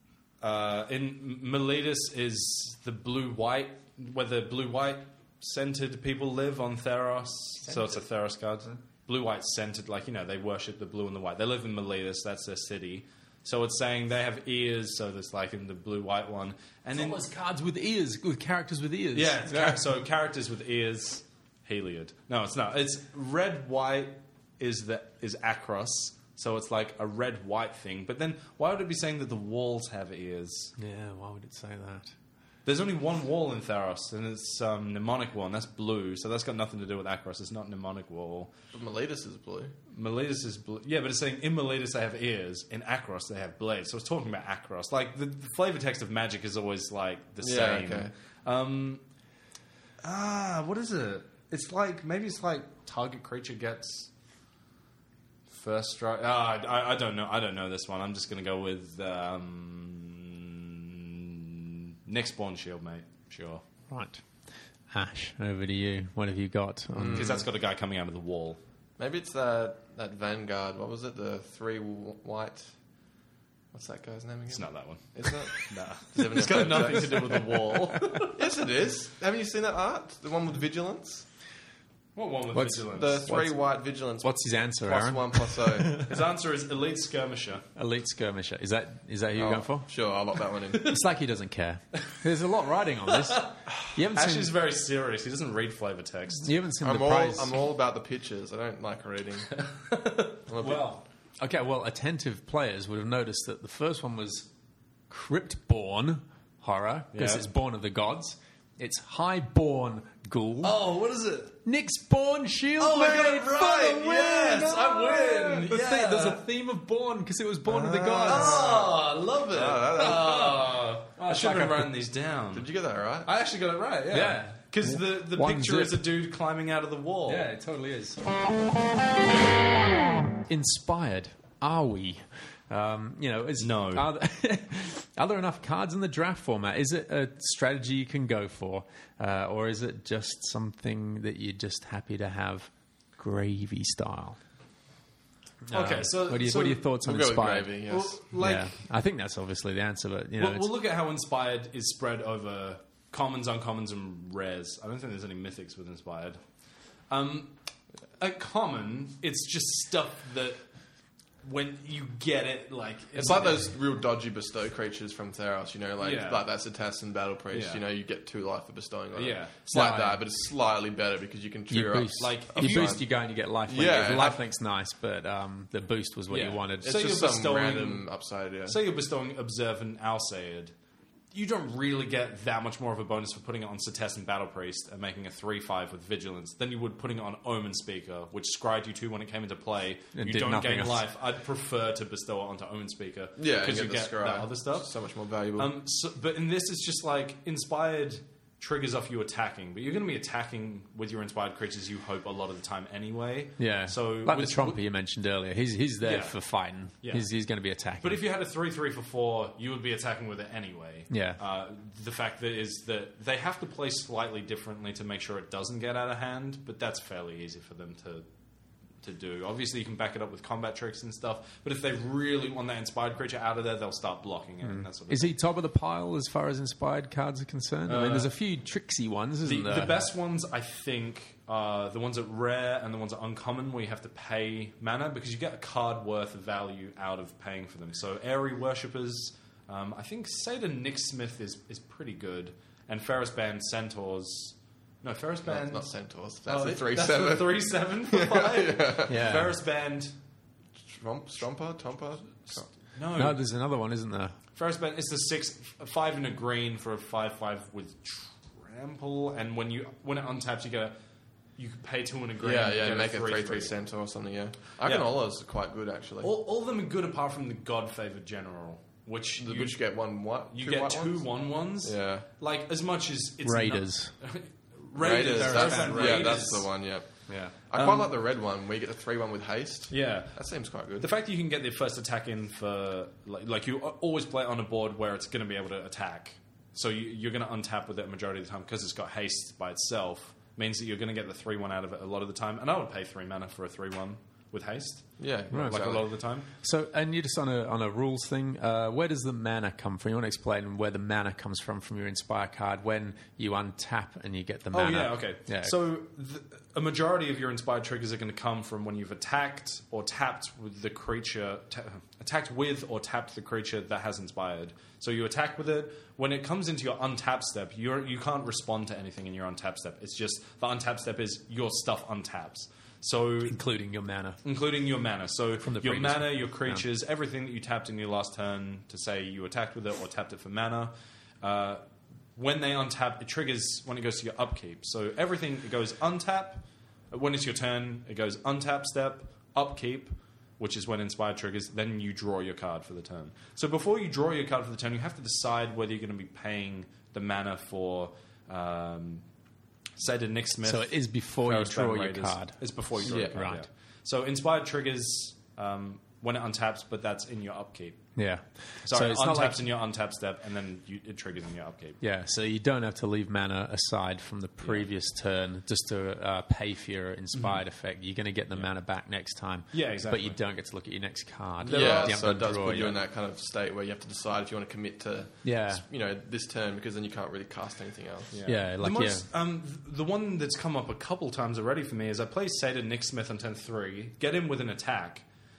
in Miletus is the blue-white, where the blue-white scented people live on Theros. So it's a Theros god. Blue-white scented, they worship the blue and the white. They live in Miletus, that's their city. So it's saying they have ears, so there's in the blue-white one. And It's almost cards with ears, with characters with ears. yeah, so characters with ears, Heliod. No, it's not. It's red-white is Akros. So it's like a red-white thing. But then why would it be saying that the walls have ears? Yeah, why would it say that? There's only one wall in Theros, and it's Mnemonic Wall, and that's blue. So that's got nothing to do with Akros. It's not Mnemonic Wall. But Miletus is blue. Miletus is blue. Yeah, but it's saying in Miletus they have ears, in Akros they have blades. So it's talking about Akros. The flavor text of Magic is always the same. Okay. What is it? It's maybe it's target creature gets first strike. I don't know. I don't know this one. I'm just going to go with Next Spawn Shield, mate. Sure. Right. Ash, over to you. What have you got? Because that's got a guy coming out of the wall. Maybe it's that Vanguard. What was it? The 3 white. What's that guy's name again? It's not that one. Is it? Nah. It's got nothing to do with the wall. Yes, it is. Haven't you seen that art? The one with Vigilance? What one with What's- Vigilance? The 3 white Vigilance. What's his answer, plus Aaron? 1 plus 0. His answer is Elite Skirmisher. Elite Skirmisher. Is that who you're going for? Sure, I'll lock that one in. It's like he doesn't care. There's a lot riding on this. You haven't Ash seen. is very serious. He doesn't read flavor text. You haven't seen the prize. I'm all about the pictures. I don't like reading. Okay, attentive players would have noticed that the first one was Cryptborn horror because Yeah. it's born of the gods. It's Highborn Ghoul. Oh, what is it? Nyxborn Shield Oh, I got Blade it for right. the win. Yes, I win. The Yeah. thing- there's a theme of born because it was born of the gods. Oh, I love it. I should have written these down. Did you get that right? I actually got it right, yeah. Yeah. Because the One picture zip. is a dude climbing out of the wall. Yeah, it totally is. Inspired, are we? No. Are there enough cards in the draft format? Is it a strategy you can go for, or is it just something that you're just happy to have, gravy style? Okay, so what are your thoughts on We'll go with Inspired? gravy, yes. Well, Yeah, I think that's obviously the answer, but we'll look at how Inspired is spread over commons, uncommons, and rares. I don't think there's any mythics with Inspired. At common, it's just stuff that when you get it, It's like those real dodgy bestow creatures from Theros, Yeah. like that Cetassin Battle Priest. Yeah. You get 2 life for bestowing on it. Yeah. It's like No, that, but it's slightly better because you can You trigger up. boost, if you you- boost your guy and you get lifelink. Yeah, The lifelink's nice, but the boost was what Yeah. you wanted. It's So just you're some bestowing- random upside, yeah. Say you're bestowing Observant Alseid. You don't really get that much more of a bonus for putting it on Cetassin Battle Priest and making a 3/5 with Vigilance than you would putting it on Omen Speaker, which scryed you 2 when it came into play. And You did don't nothing gain else. life. I'd prefer to bestow it onto Omen Speaker. Yeah, because you the get scry. that other stuff. So much more valuable. But in this, it's just Inspired triggers off you attacking, but you're going to be attacking with your Inspired creatures, you hope, a lot of the time anyway. Yeah. So like the with- Tromper you mentioned earlier, he's there Yeah. for fighting. Yeah. He's going to be attacking. But if you had a 3/3 for 4, you would be attacking with it anyway. Yeah. The fact that is that they have to play slightly differently to make sure it doesn't get out of hand, but that's fairly easy for them to do. Obviously, you can back it up with combat tricks and stuff, but if they really want that inspired creature out of there, they'll start blocking it. And that sort of is he top of the pile as far as inspired cards are concerned? I mean, there's a few tricksy ones, isn't there? The best ones, I think, the ones at rare and the ones at uncommon, where you have to pay mana because you get a card worth of value out of paying for them. So Airy Worshippers, I think Satyr Nixsmith is pretty good, and Ferris Band Centaurs. No, Ferris Band. Not Centaurs. That's the 3/7. That's the 3/7 for 5. Yeah. Ferris Band. Tompa. No, there's another one, isn't there? Ferris Band is the 5 in a green for a 5/5 with trample, and when it untaps, you can pay 2 in a green. Yeah, and make get a 3/3 3/3 centaur or something. Yeah, I reckon all those are quite good actually. All of them are good apart from the God Favored General, which you get one what? You two get white 2 ones? 1/1s. Yeah, like as much as it's Raiders. Raiders. That's Raiders. the one. Yeah. Yeah. I quite like the red one where you get the 3/1 with haste. Yeah. That seems quite good. The fact that you can get the first attack in for like you always play it on a board where it's going to be able to attack, so you're going to untap with it a majority of the time because it's got haste by itself. Means that you're going to get the 3/1 out of it a lot of the time, and I would pay 3 mana for a 3/1 with haste. Yeah, Right. Like a lot of the time. So, and you're just on a rules thing. Where does the mana come from? You want to explain where the mana comes from your Inspire card when you untap and you get the mana? Oh, yeah, okay. Yeah. So a majority of your inspired triggers are going to come from when you've attacked or tapped with the creature, attacked with or tapped the creature that has inspired. So you attack with it. When it comes into your untap step, you can't respond to anything in your untap step. It's just the untap step is your stuff untaps. So including your mana. So From the your previous mana, one. your creatures, everything that you tapped in your last turn to say you attacked with it or tapped it for mana. When they untap, it triggers when it goes to your upkeep. So everything, it goes untap. When it's your turn, it goes untap step, upkeep, which is when Inspired triggers. Then you draw your card for the turn. So before you draw your card for the turn, you have to decide whether you're going to be paying the mana for... Satyr Nixsmith. So it is before you draw your card. It's before you draw your card, right. yeah. So Inspired triggers when it untaps, but that's in your upkeep. Yeah. Sorry, so it it's untaps not like, in your untap step, and then it triggers in your upkeep. yeah, so you don't have to leave mana aside from the previous turn just to pay for your Inspired effect. You're going to get the mana back next time. Yeah, exactly. But you don't get to look at your next card. Yeah, You so have it to does draw put you your- in that kind of state where you have to decide if you want to commit to, this turn, because then you can't really cast anything else. Yeah, like, the one that's come up a couple times already for me is I play Satyr Nixsmith on turn 3, get him with an attack.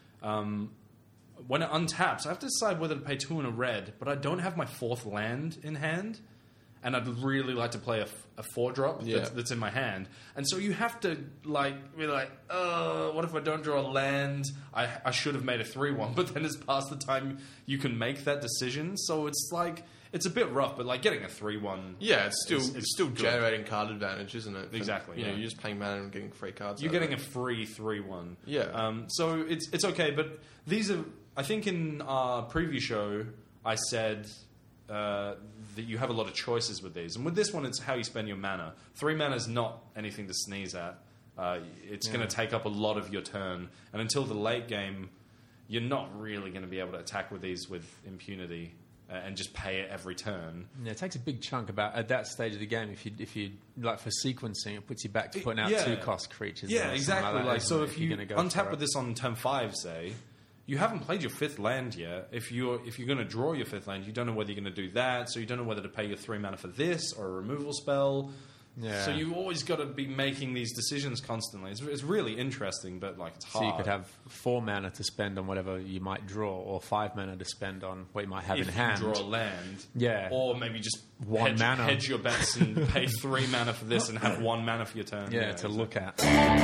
When it untaps, I have to decide whether to pay 2 and a red, but I don't have my 4th land in hand, and I'd really like to play a 4-drop that's in my hand. And so you have to be like, what if I don't draw a land? I should have made a 3/1, but then it's past the time you can make that decision. So it's like, it's a bit rough, but like getting a 3/1... Yeah, it's still good. generating card advantage, isn't it? Exactly, You know, yeah. you're just paying mana and getting free cards. You're getting a free 3/1. Yeah. So it's okay, but these are... I think in our preview show, I said that you have a lot of choices with these. And with this one, it's how you spend your mana. 3 mana is not anything to sneeze at. It's going to take up a lot of your turn. And until the late game, you're not really going to be able to attack with these with impunity and just pay it every turn. Yeah, it takes a big chunk at that stage of the game. If you like for sequencing, it puts you back to putting out 2-cost creatures. Yeah, exactly. Like that, so isn't it? if you gonna go untap with this on turn 5, say, you haven't played your 5th land yet. If you're going to draw your 5th land, you don't know whether you're going to do that. So you don't know whether to pay your 3 mana for this or a removal spell. Yeah. So you always got to be making these decisions constantly. It's really interesting, but like it's hard. So you could have 4 mana to spend on whatever you might draw, or 5 mana to spend on what you might have if in hand. you draw a land, Yeah. or maybe just One mana. hedge your bets and pay 3 mana for this and have 1 mana for your turn. Yeah, to look at.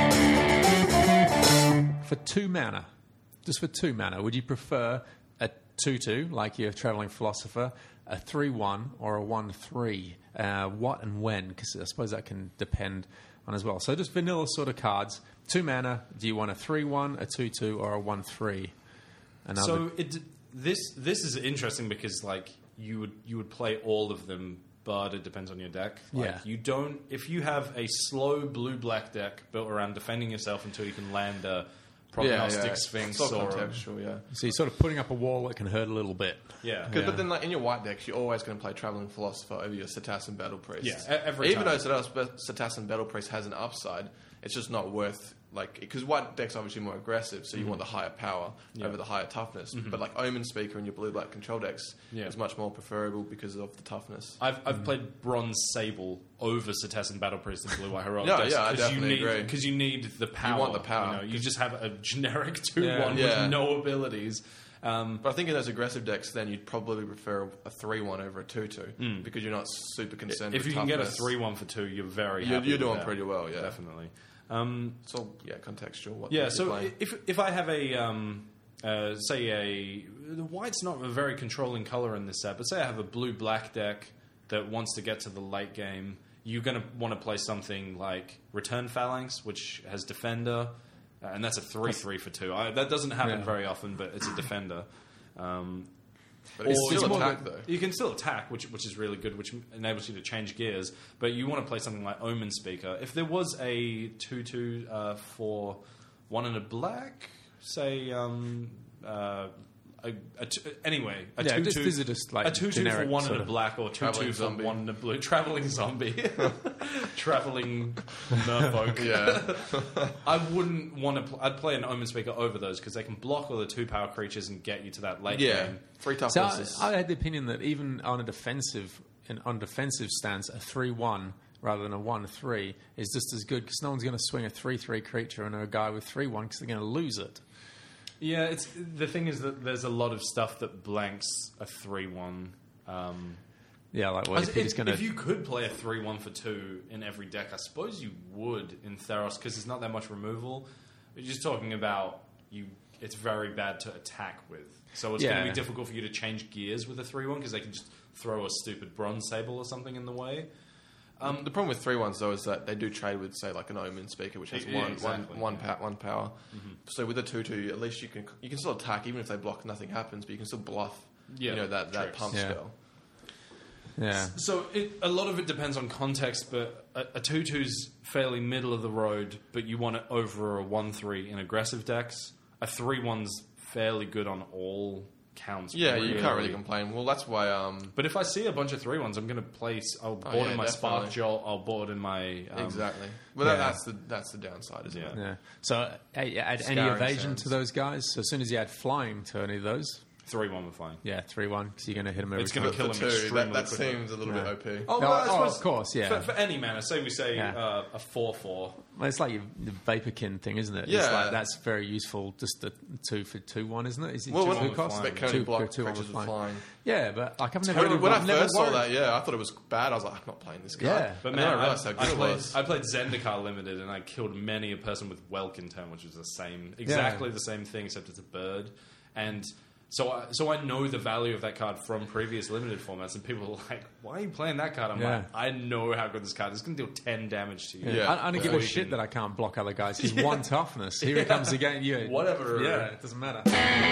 For 2 mana, just for 2 mana, would you prefer a 2/2, like your Travelling Philosopher, a 3/1, or a 1/3? What and when? Because I suppose that can depend on as well. So just vanilla sort of cards. 2 mana, do you want a 3/1, a 2/2, or a 1/3? So this is interesting because like you would play all of them, but it depends on your deck. Like, Yeah. you don't. If you have a slow blue-black deck built around defending yourself until you can land a Prognostic Sphinx It's all or contextual, yeah. So you're sort of putting up a wall that can hurt a little bit. yeah. But then, like in your white decks, you're always going to play Traveling Philosopher over your Cetacean Battle Priest. Yeah, every Even time. though Cetacean Battle Priest has an upside, it's just not worth like, because white deck's obviously more aggressive, so you want the higher power over the higher toughness. But like Omen Speaker in your blue-black control decks is much more preferable because of the toughness. I've played Bronze Sable over Cetizen Battle Priest and Blue White Heroic Yeah, decks yeah, I definitely agree. Because you need the power. You want the power. You just have a generic 2/1 with no abilities. But I think in those aggressive decks, then you'd probably prefer a 3/1 over a 2/2 because you're not super concerned. If with you can get a toughness. 3/1 for 2, you're very happy. You're doing with that. pretty well, yeah, Definitely. It's all contextual. What Yeah, you're so playing. if I have the white's not a very controlling color in this set, but say I have a blue-black deck that wants to get to the late game, you're going to want to play something like Return Phalanx, which has Defender, and that's a 3/3 for 2. That doesn't happen very often, but it's a Defender. But it's still attack, though. You can still attack, which is really good, which enables you to change gears. But you want to play something like Omen Speaker. If there was a 2/2 for 1 and a black, say, anyway, a 2/2. These are just like a 2/2 for 1 and a black, or 2/2 for 1 and a blue. Traveling zombie. Traveling merfolk. Yeah. I wouldn't want to. I'd play an Omen Speaker over those because they can block all the 2-power creatures and get you to that late game. 3 So toughness. I had the opinion that even on defensive stance, a 3/1 rather than a 1/3 is just as good because no one's going to swing a 3/3 creature and a guy with 3/1 because they're going to lose it. Yeah, the thing is that there's a lot of stuff that blanks a 3/1. Yeah, like what Peter's going to. If you could play a 3/1 for 2 in every deck, I suppose you would in Theros because there's not that much removal. You're just talking about it's very bad to attack with. So it's going to be difficult for you to change gears with a 3/1 because they can just throw a stupid Bronze Sable or something in the way. The problem with 3/1s though is that they do trade with, say, like an Omen Speaker, which has one power. So with a 2/2, at least you can still attack even if they block, nothing happens, but you can still bluff. Yeah, that pump spell. Yeah. So a lot of it depends on context, but a 2/2's fairly middle of the road, but you want it over a 1/3 in aggressive decks. A 3/1's fairly good on all counts. Yeah, you can't really complain. Well, that's why. But if I see a bunch of 3/1s, I'm going to place. I'll board in my Spark Jolt. I'll board in my exactly. Well, that's the downside, isn't it? Yeah. So add any evasion to those guys. So as soon as you add flying to any of those. 3/1 with flying. Yeah, 3/1 because you're going to hit them every It's going to kill them extremely That quickly. seems a little bit OP. Of course, yeah. For any mana, say we say a 4/4. Well, it's like the Vaporkin thing, isn't it? Yeah. It's like, that's very useful. Just the 2 for 2/1, isn't it? Is it 2 2 cost? But can only block creatures with flying. Yeah, but like I've never. When I I've never first saw worried. that, I thought it was bad. I was like, I'm not playing this guy. Yeah. But And man, then I realized how good it was. I played Zendikar Limited, and I killed many a person with Welkin turn, which was exactly the same thing, except it's a bird. And so I know the value of that card from previous limited formats, and people are like, "Why are you playing that card?" I'm like, "I know how good this card is. It's going to deal 10 damage to you." Yeah. I don't give a shit that I can't block other guys. He's 1 toughness. Here he comes again. Yeah. Whatever. Yeah, it doesn't matter.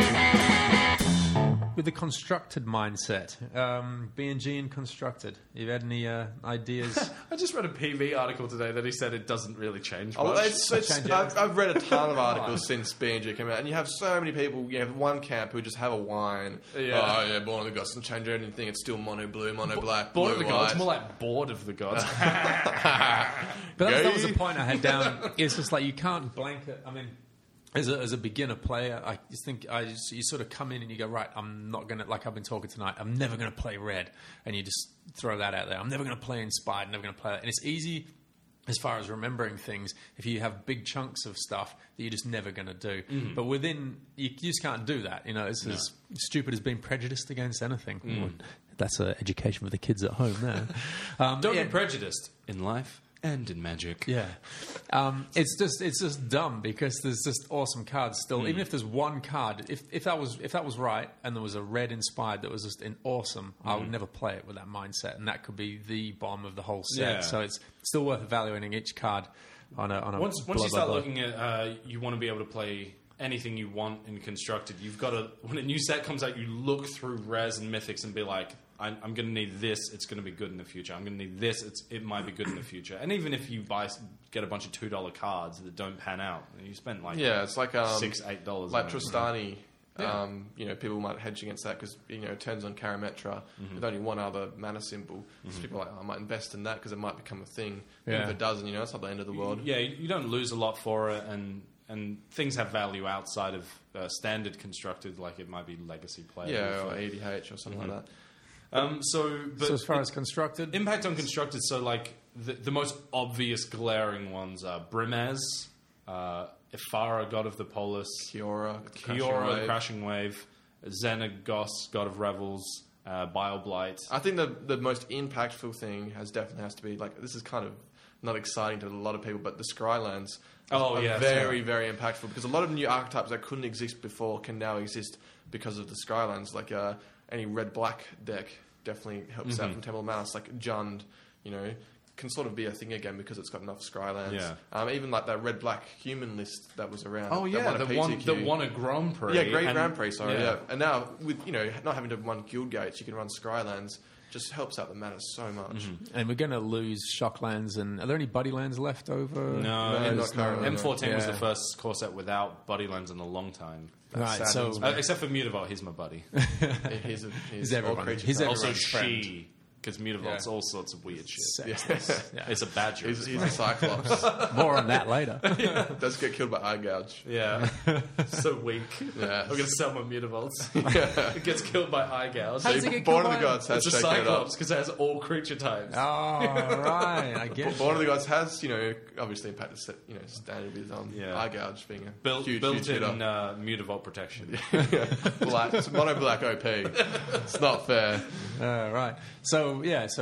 With the constructed mindset, B&G and constructed. You've had any ideas? I just read a PV article today that he said it doesn't really change much. Oh, I've read a ton of articles since B&G came out, and you have so many people. You have one camp who just have a whine. Yeah. Oh, yeah, Born of the Gods doesn't change anything. It's still mono blue, mono black, Bored blue of the gods, white. more like bored of the gods. But that was the point I had down. It's just like you can't blanket. I mean, as a beginner player, I just think you sort of come in and you go, right, I'm not going to, like I've been talking tonight, I'm never going to play red. And you just throw that out there. I'm never going to play Inspired, never going to play that. And it's easy as far as remembering things if you have big chunks of stuff that you're just never going to do. But within, you just can't do that. You know, it's as stupid as being prejudiced against anything. That's an education for the kids at home there. Don't be prejudiced in life and in Magic. Yeah, it's just dumb because there's just awesome cards still. Even if there's one card, if that was right, and there was a red Inspired that was just awesome, I would never play it with that mindset, and that could be the bomb of the whole set. Yeah. So it's still worth evaluating each card on a. Once you start looking at, you want to be able to play anything you want in constructed. You've got to, when a new set comes out, you look through Res and Mythics and be like, I'm going to need this. It's going to be good in the future. I'm going to need this. It might be good in the future. And even if you get a bunch of $2 cards that don't pan out, you spend like it's like $6-8. like Tristani. People might hedge against that because it turns on Karametra with only one other mana symbol. So people are like, I might invest in that because it might become a thing. Yeah. If it doesn't, it's not the end of the world. Yeah, you don't lose a lot for it, and things have value outside of standard constructed, like it might be legacy play. Yeah, or EDH or something like that. So as far as constructed? Impact on constructed, so like the most obvious glaring ones are Brimaz, Ifara, God of the Polis, Kiora, the Crashing Wave, Xenagos, God of Revels, Bile-Blight. I think the most impactful thing definitely has to be, like, this is kind of not exciting to a lot of people, but the Skylands are very, very impactful because a lot of new archetypes that couldn't exist before can now exist because of the Skylands. Like any red-black deck definitely helps out from Temple of Malice. Like Jund, can sort of be a thing again because it's got enough Skylands. Yeah. Even like that red-black human list that was around. Oh yeah, the one a Grand Prix. Yeah, Grand Prix. Sorry, yeah. And now with not having to run Guild Gates, you can run Skylands. Just helps out the mana so much. And we're going to lose Shocklands. And are there any Buddylands left over? No, not currently. M14 was the first core set without Buddylands in a long time. Right, so except for Mutavault, he's my buddy. He's everyone. He's also friend. she. Because Mutavault's all sorts of weird shit. Yeah. It's a badger. He's a Cyclops. More on that later. Does get killed by eye gouge. Yeah. So weak. Yeah. I'm going to sell my Mutavaults. It gets killed by eye gouge. How does it get Born killed of the by- Gods has It's a shaken it up. Cyclops because it has all creature types. Oh, right. I get Born of the Gods has, obviously impacted, standard with eye gouge being a Built huge in hitter. Mutavault protection. Black, it's mono black OP. It's not fair. Right. So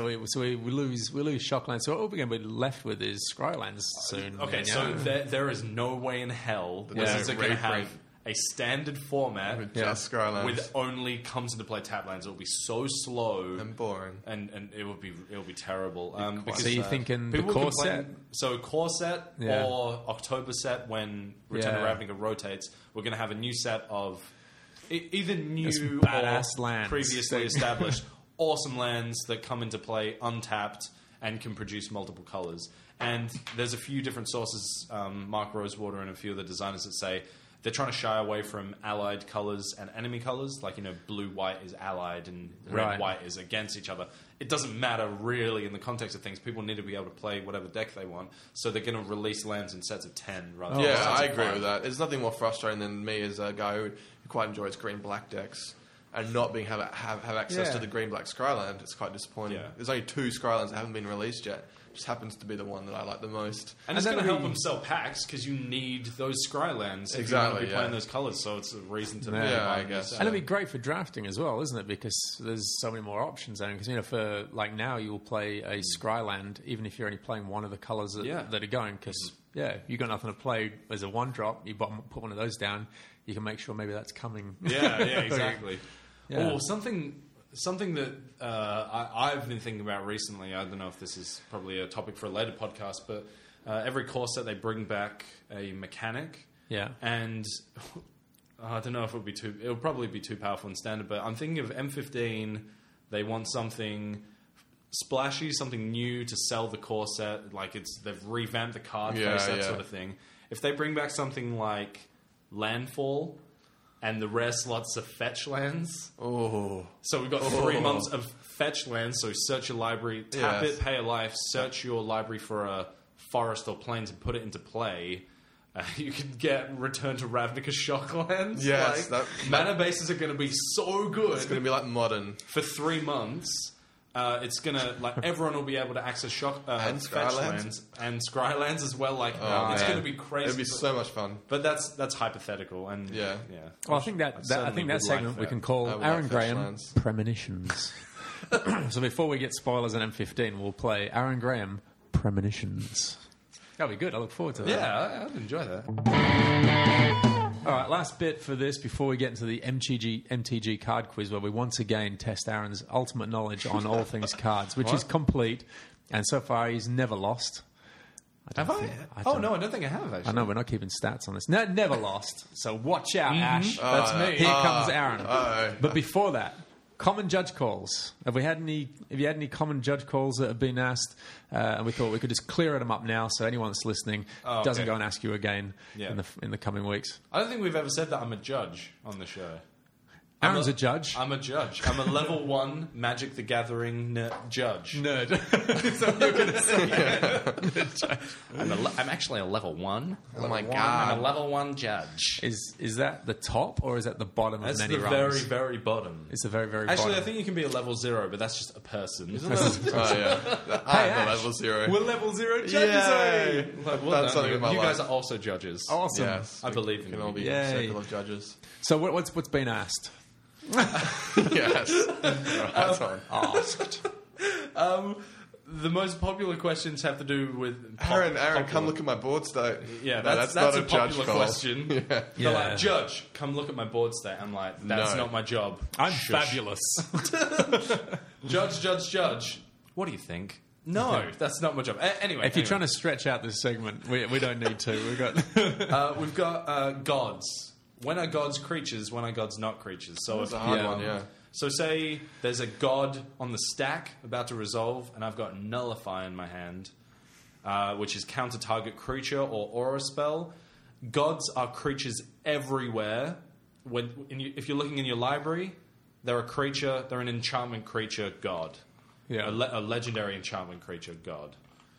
we lose Shocklands. So all we're going to be left with is Skylands soon. Okay, so there is no way in hell this is going to have a standard format With just Skylands. with only comes into play tap lands. It will be so slow And boring. and it will be terrible. Because So you're thinking the people core complain- set? So core set Yeah. or October set when Return Yeah. to Ravnica rotates, we're going to have a new set of either new Just or badass lands. previously established awesome lands that come into play untapped and can produce multiple colors. And there's a few different sources, Mark Rosewater and a few of the designers that say they're trying to shy away from allied colors and enemy colors. Like, blue-white is allied and red-white is against each other. It doesn't matter really in the context of things. People need to be able to play whatever deck they want. So they're going to release lands in sets of 10 rather than sets I of agree 5. with that. There's nothing more frustrating than me as a guy who quite enjoys green-black decks and not being have access to the green-black Skyland. It's quite disappointing. Yeah. There's only 2 Skylands that haven't been released yet. Just happens to be the one that I like the most. And it's going to help them sell packs because you need those Skylands if you want to be playing those colors. So it's a reason to I guess. And it'd be great for drafting as well, isn't it? Because there's so many more options. Because for like now, you'll play a Skyland even if you're only playing one of the colors that are going. Because you've got nothing to play as a 1-drop. You put one of those down. You can make sure maybe that's coming. Yeah, exactly. Yeah. Oh, something that I've been thinking about recently. I don't know if this is probably a topic for a later podcast, but every core set they bring back a mechanic. Yeah. And I don't know if it'll probably be too powerful in standard, but I'm thinking of M15. They want something splashy, something new to sell the core set. Like they've revamped the card face, that sort of thing. If they bring back something like Landfall and the rare slots of fetch lands. Oh. So we've got 3 months of fetch lands, so search your library, tap it, pay a life, search your library for a forest or plains and put it into play. You can get Return to Ravnica Shocklands. Yes. Mana bases are going to be so good. It's going to be like modern. For 3 months. It's gonna everyone will be able to access and fetch lands and Skylands as well. It's gonna be crazy. It'll be so much fun. But that's hypothetical and yeah. Well, I think that segment we can call Aaron Graham Premonitions. So before we get spoilers on M15, we'll play Aaron Graham Premonitions. That'll be good. I look forward to that. Yeah, I'd enjoy that. All right, last bit for this before we get into the MTG card quiz, where we once again test Aaron's ultimate knowledge on all things cards, which is complete. And so far, he's never lost. Have I? No, I don't think I have, actually. I know, we're not keeping stats on this. No, never lost. So watch out, Ash. That's me. Here comes Aaron. But before that, Common judge calls. Have you had any common judge calls that have been asked? And we thought we could just clear them up now, so anyone that's listening doesn't go and ask you again in the coming weeks. I don't think we've ever said that I'm a judge on the show. Aaron's a judge. I'm a judge. I'm a level 1 Magic the Gathering judge. Nerd. Is that what you're going to say? I'm actually a level 1. Oh my I'm god! a level 1 judge. Is that the top or is that the bottom That's of many the rungs? very, very bottom. It's the very, very Actually, bottom. I think you can be a level 0, but that's just a person. Oh yeah, I'm Ash, the level 0. We're level 0 judges. Yay! Like, well That's done. something about You guys life. are also judges. Awesome. Yes, I believe in can you. all be Yay. a circle of judges. So what's been asked? Yes, that's on. Asked. The most popular questions have to do with Aaron, popular. come look at my board state. Yeah, No, that's not a a judge popular call. question. Yeah. They're Yeah. like, Judge, come look at my board state. I'm like, that's No. not my job. I'm Shush. fabulous. Judge. What do you think? No, that's not my job. Anyway, If you're trying to stretch out this segment, we don't need to. we've got gods. When are gods creatures? When are gods not creatures? So It's if a hard Yeah. one, yeah. So say there's a god on the stack about to resolve, and I've got Nullify in my hand, which is counter target creature or aura spell. Gods are creatures everywhere. If you're looking in your library, they're a creature. They're an enchantment creature god. Yeah. A legendary enchantment creature god.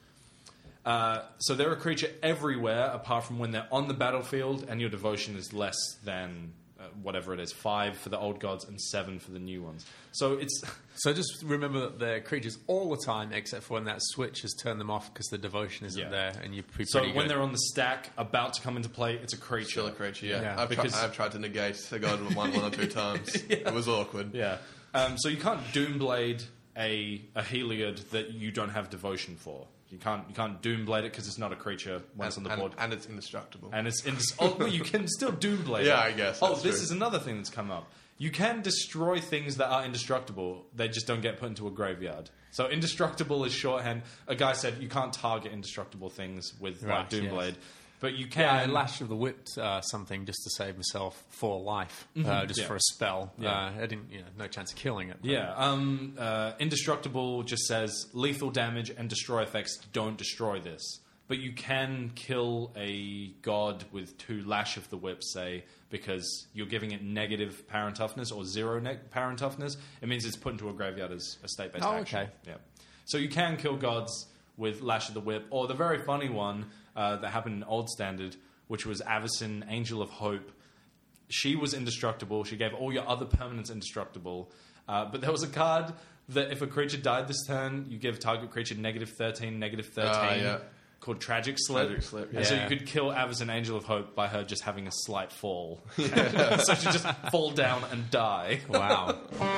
So they're a creature everywhere, apart from when they're on the battlefield, and your devotion is less than whatever it is, 5 for the old gods and 7 for the new ones. So it's So just remember that they're creatures all the time, except for when that switch has turned them off because the devotion isn't Yeah. there, and you're pretty so good. when they're on the stack, about to come into play, it's a creature. Still a creature, yeah. Yeah. I've tried to negate the god one or two times. It was awkward. Yeah. So you can't Doomblade a Heliod that you don't have devotion for. You can't Doomblade it because it's not a creature once on the board. And it's indestructible. And it's well, you can still Doomblade. Yeah, it. I guess Oh, that's this true. is another thing that's come up. You can destroy things that are indestructible. They just don't get put into a graveyard. So indestructible is shorthand. A guy said you can't target indestructible things with like Right, Doomblade, yes. but you can. Yeah, I Lash of the Whip something just to save myself 4 life, just Yeah. for a spell. Yeah. I didn't, no chance of killing it. but- Yeah, indestructible just says lethal damage and destroy effects don't destroy this. But you can kill a god with 2 Lash of the Whip, say, because you're giving it negative power and toughness or 0 power and toughness. It means it's put into a graveyard as a state-based Oh, action. okay. Yeah. So you can kill gods with Lash of the Whip, or the very funny one that happened in Old Standard, which was Avacyn, Angel of Hope. She was indestructible. She gave all your other permanents indestructible. But there was a card that if a creature died this turn, you give target creature -13, -13, yeah. called Tragic Slip. Tragic Slip, And so yeah. you could kill Avacyn, Angel of Hope, by her just having a slight fall. So she just fall down and die. Wow.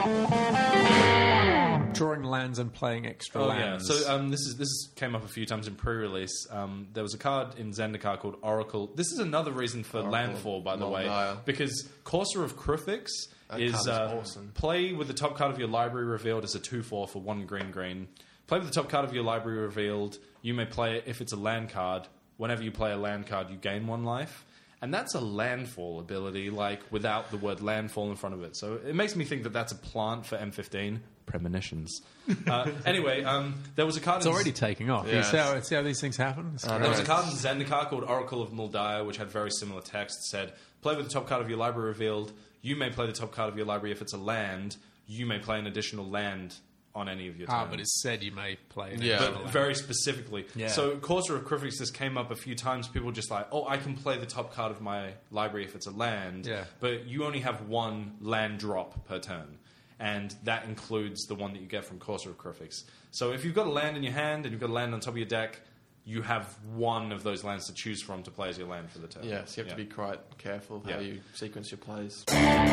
Drawing lands and playing extra lands. Yeah. So this came up a few times in pre-release. There was a card in Zendikar called Oracle. This is another reason for landfall, by the way, Moldiah. because Courser of Krufix is card is awesome. play with the top card of your library revealed as a 2/4 for 1 green. Play with the top card of your library revealed. You may play it if it's a land card. Whenever you play a land card, you gain 1 life. And that's a landfall ability, like without the word landfall in front of it. So it makes me think that that's a plant for M15. Premonitions. Anyway, there was a card. it's already taking off. Yes. See how these things happen? It's I know. There was a card in Zendikar called Oracle of Moldiah, which had very similar text. It said, play with the top card of your library revealed. You may play the top card of your library if it's a land. You may play an additional land on any of your turns. but it said you may play it. Yeah. But very specifically. Yeah. So Courser of Krufix, this came up a few times. People just like, I can play the top card of my library if it's a land. Yeah. But you only have 1 land drop per turn. And that includes the one that you get from Courser of Krufix. So if you've got a land in your hand and you've got a land on top of your deck, you have 1 of those lands to choose from to play as your land for the turn. Yes, you have to be quite careful how Yeah. you sequence your plays.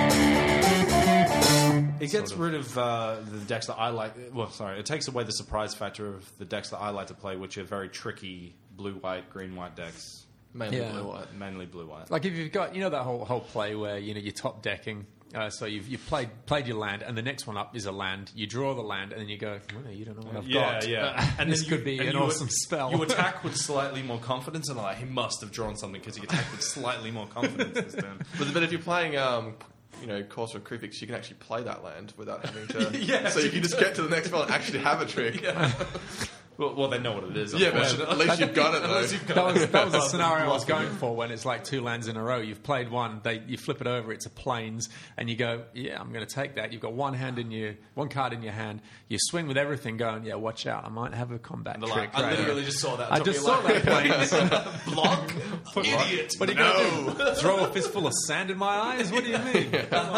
It gets rid of the decks that I like. Well, sorry, it takes away the surprise factor of the decks that I like to play, which are very tricky blue-white, green-white decks. Mainly Yeah. blue-white. Mainly blue-white. Like if you've got, that whole play where you're top decking. So you've played your land, and the next one up is a land. You draw the land, and then you go, well, you don't know what I've got. And this then could be an awesome spell. You attack with slightly more confidence, and he must have drawn something because he attacked with slightly more confidence this turn. But if you're playing Course of Krifix, you can actually play that land without having to. Yeah, so you can just get to the next spell and actually have a trick. Yeah. Well, they know what it is. Yeah, but at least you've got it, though. That was the scenario I was going for when it's like 2 lands in a row. You've played one, you flip it over, it's a plains, and you go, yeah, I'm going to take that. You've got one card in your hand. You swing with everything going, yeah, watch out, I might have a combat trick. I literally just saw that. I just saw that plains. Block. Idiot. What are you going to do? Throw a fistful of sand in my eyes? What do you mean?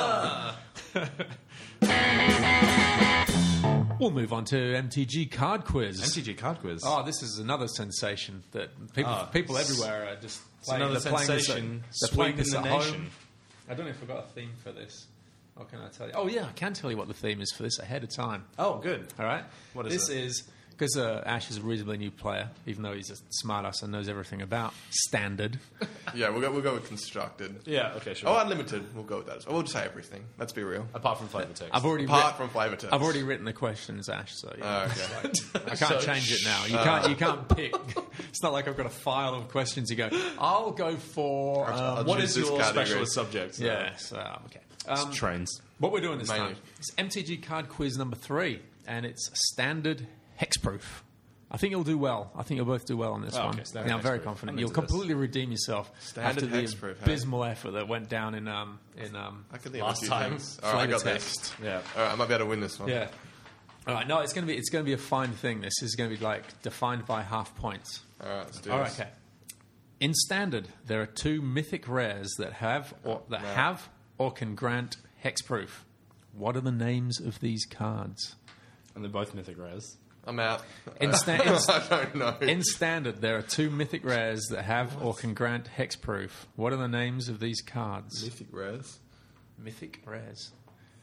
We'll move on to MTG Card Quiz. MTG Card Quiz. Oh, this is another sensation that people everywhere are just playing. Another sensation. They're playing Sweeping this the at nation. home. I don't know if I've got a theme for this. What can I tell you? Oh, yeah, I can tell you what the theme is for this ahead of time. Oh, good. All right? What is this it? This is... Because Ash is a reasonably new player, even though he's a smartass and knows everything about Standard. Yeah, we'll go with Constructed. Yeah, okay, sure. Oh, Unlimited. We'll go with that as well. We'll just say everything. Let's be real. Apart from flavor text. I've already from flavor text. I've already written the questions, Ash. So yeah, okay. I can't change it now. You can't pick. It's not like I've got a file of questions. You go, I'll go for. I'll what choose is this your category. specialist subject? Yes. Okay. It's trains. What we're doing this Mainly. time is MTG Card Quiz number 3, and it's Standard Hexproof. I think you'll do well. I think you'll both do well on this one. Okay, Standard Yeah, I'm very Hexproof. confident. I'm You'll into this. completely redeem yourself Standard after the Hexproof, hey? abysmal effort that went down in I can think Last of a few time. things. All right, I got flavor this. text. Yeah. All right, I might be able to win this one. Yeah. All right. No, it's going to be a fine thing. This is going to be like defined by half points. All right, let's do All this. right. Okay. In Standard, there are 2 mythic rares that have or can grant hexproof. What are the names of these cards? And they're both mythic rares. I'm out. In I don't know. In Standard, there are 2 mythic rares that have or can grant hexproof. What are the names of these cards? Mythic rares. Mythic rares.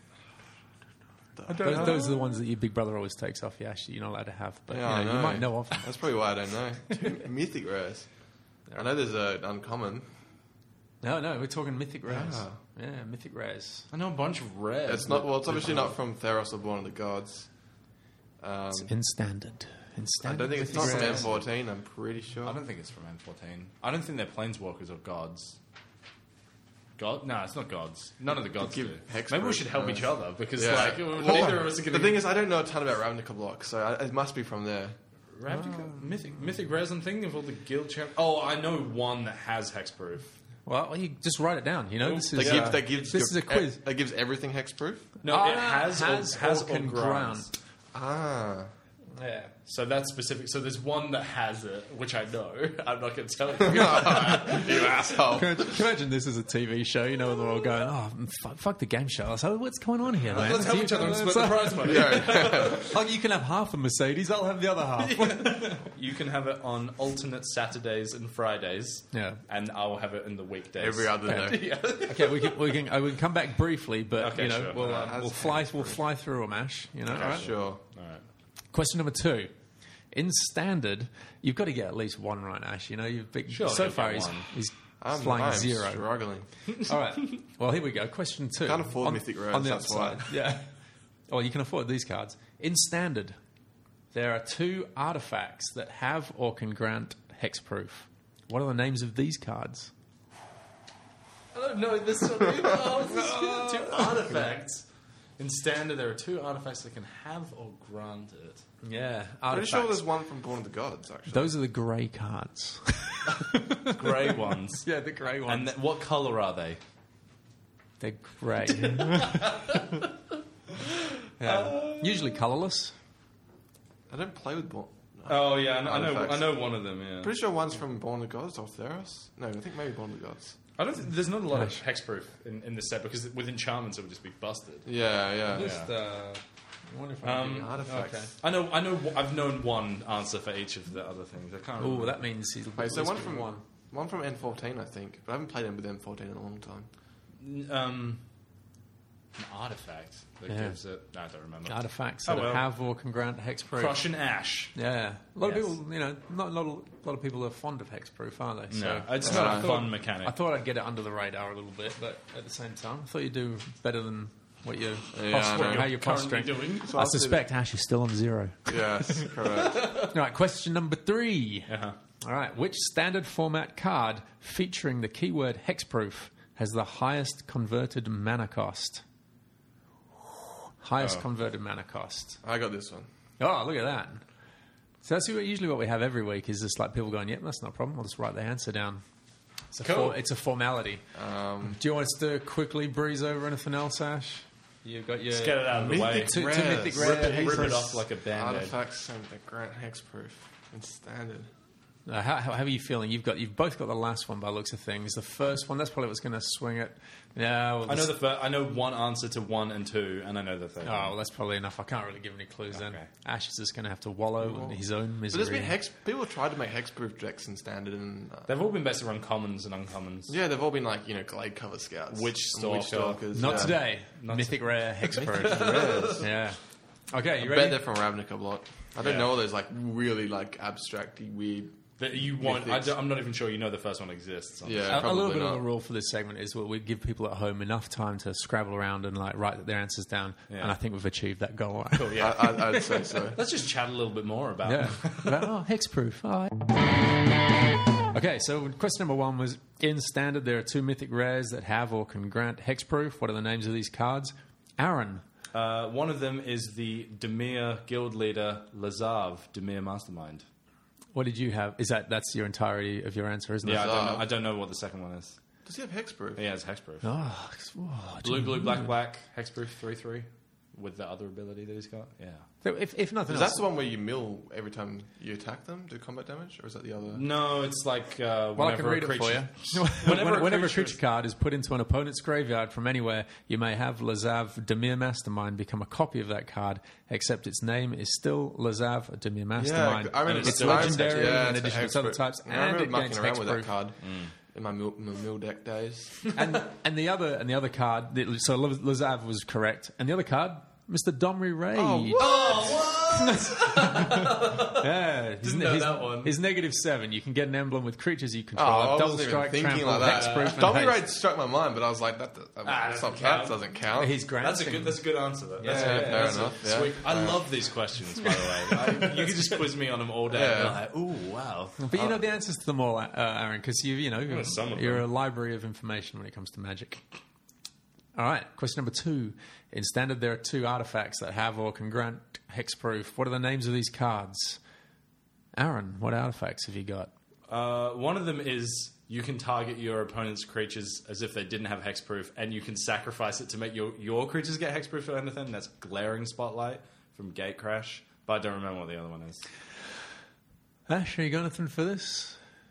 I don't know. Those are the ones that your big brother always takes off you. Actually, you're not allowed to have, but Yeah, I you know. might know of them. That's probably why I don't know. 2 mythic rares. I know there's an uncommon. No, we're talking mythic rares. Ah. Yeah, mythic rares. I know a bunch of rares. It's not. Well, it's obviously not from Theros or Born of the Gods. It's in Standard. I Standard. don't think it's not mythic from rares. M14. I'm pretty sure. I don't think it's from M14. I don't think they're planeswalkers or gods. God? No, it's not gods. None of the gods give do. Hexproof Maybe we should help rares. each other because, Yeah. like, Well, neither of us are going The thing is, I don't know a ton about Ravnica Block, so it must be from there. Mythic rares. I'm thinking of all the guild champ. Oh, I know one that has hexproof. Well, you just write it down. You know, this is This is a quiz. That gives everything hexproof. No, it has or can grants. Ah. Yeah. So that's specific. So there's one that has it, which I know. I'm not going to tell you. You asshole. Can you imagine this as a TV show? You know, they're all going, "Oh, fuck the game show." So what's going on here, man? Let's help each other and split the prize money. Oh, you can have half a Mercedes. I'll have the other half. You can have it on alternate Saturdays and Fridays. Yeah. And I will have it in the weekdays. Every other day. Yeah. Okay, we can come back briefly, but Okay, you know, sure. we'll fly through them, Ash. You know, all right? Sure. All right. Question number 2. In Standard, you've got to get at least one right, Ash. You know, Sure, so you'll far get he's I'm flying 0. struggling. All right. Well, here we go. Question 2. Can't afford Mythic Rares, on the that's upside. why. Yeah. Well, you can afford these cards. In Standard, there are 2 artifacts that have or can grant hexproof. What are the names of these cards? I don't know this one. Oh, 2 artifacts. In Standard, there are 2 artifacts that can have or grant it. Yeah, Pretty artifacts. sure there's one from Born of the Gods, actually. Those are the grey cards. Grey ones. Yeah, the grey ones. And what colour are they? They're grey. Yeah. Usually colourless. I don't play with Born. Oh yeah, I Artifacts. know one of them. Yeah. Pretty sure one's from Born of the Gods or Theros. No, I think maybe Born of the Gods. I don't. There's not a lot of hexproof in this set because with enchantments it would just be busted. Yeah. I wonder if I can give you- Artifacts. Okay. I know. I've known one answer for each of the other things. I can't. Oh, remember. that means he's Wait, so at one least from one. one from N14, I think, but I haven't played with N14 in a long time. An artifact that Yeah. gives it. No, I don't remember. Artifacts Oh, that well. have or can grant hexproof. Crush and ash. Yeah, a lot Yes. of people, you know, not a lot of people are fond of hexproof, are they? No, it's not not a a fun mechanic. I thought I'd get it under the radar a little bit, but at the same time, I thought you'd do better than what you're I know. how you're posturing. doing. So I I'll do- suspect Ash is still on 0. Yes, correct. All right, question number 3. Uh-huh. All right, which standard format card featuring the keyword hexproof has the highest converted mana cost? Highest converted mana cost. I got this one. Oh, look at that. So that's usually what we have every week is just like people going, yep, that's not a problem. I'll just write the answer down. It's a formality. Do you want us to quickly breeze over anything else, Ash? You've got your... Just get it out of the way. Two mythic rare. Rip it off like a Band-Aid. Artifacts and the Grant Hexproof in standard. How are you feeling? You've both got the last one by the looks of things. The first one, that's probably what's going to swing it. Yeah, well, I know one answer to 1 and 2, and I know the third. Oh, well, that's probably enough. I can't really give any clues then. Ash is just going to have to wallow in his own misery. But there's been people have tried to make hexproof decks in standard, and they've all been based around commons and uncommons. Yeah, they've all been like Glade Cover Scouts, Witch Stalkers. Not today. Mythic rare hexproof. Yeah. Okay, you ready? I bet they're from Ravnica Blot. I don't know all those like really like abstracty weird. That you want. I'm not even sure you know the first one exists. Yeah, a little bit of a rule for this segment is we give people at home enough time to scrabble around and like write their answers down, and I think we've achieved that goal. Cool, yeah. I'd say so. Let's just chat a little bit more about it. Hexproof. Okay, so question number 1 was in standard. There are 2 mythic rares that have or can grant hexproof. What are the names of these cards? Aaron. One of them is the Dimir Guild Leader Lazav Dimir Mastermind. What did you have? That's your entirety of your answer, isn't it? Yeah, I don't know what the second one is. Does he have hexproof? Yeah, it's hexproof. Oh, blue, black, hexproof 3/3 with the other ability that he's got. Yeah. So if nothing else, that's the one where you mill every time you attack them, do combat damage, or is that the other? No, it's like well, I can read it for you. Whenever a creature card is put into an opponent's graveyard from anywhere, you may have Lazav Dimir Mastermind become a copy of that card, except its name is still Lazav Dimir Mastermind. Yeah, I remember it's legendary in addition to its other types, and it gains around with that hexproof. card. In my mill deck days, and the other card. So Lazav was correct, and the other card, Mr. Domri Raid. Oh, what? Yeah, didn't know that one. His -7. You can get an emblem with creatures you control. Double strike, trample, like that. hexproof. Domri Raid struck my mind, but I was like, that doesn't count. He's That's a good answer. Though. Fair enough. Yeah. Sweet. I love these questions, by the way. You can just quiz me on them all day. Yeah. And I'm like, ooh, wow. But you know the answers to them all, Aaron, because you're a library of information when it comes to Magic. All right, question number 2. In standard, there are 2 artifacts that have or can grant hexproof. What are the names of these cards? Aaron, what artifacts have you got? One of them is you can target your opponent's creatures as if they didn't have hexproof, and you can sacrifice it to make your creatures get hexproof or anything. That's Glaring Spotlight from Gatecrash, but I don't remember what the other one is. Ash, are you got anything for this?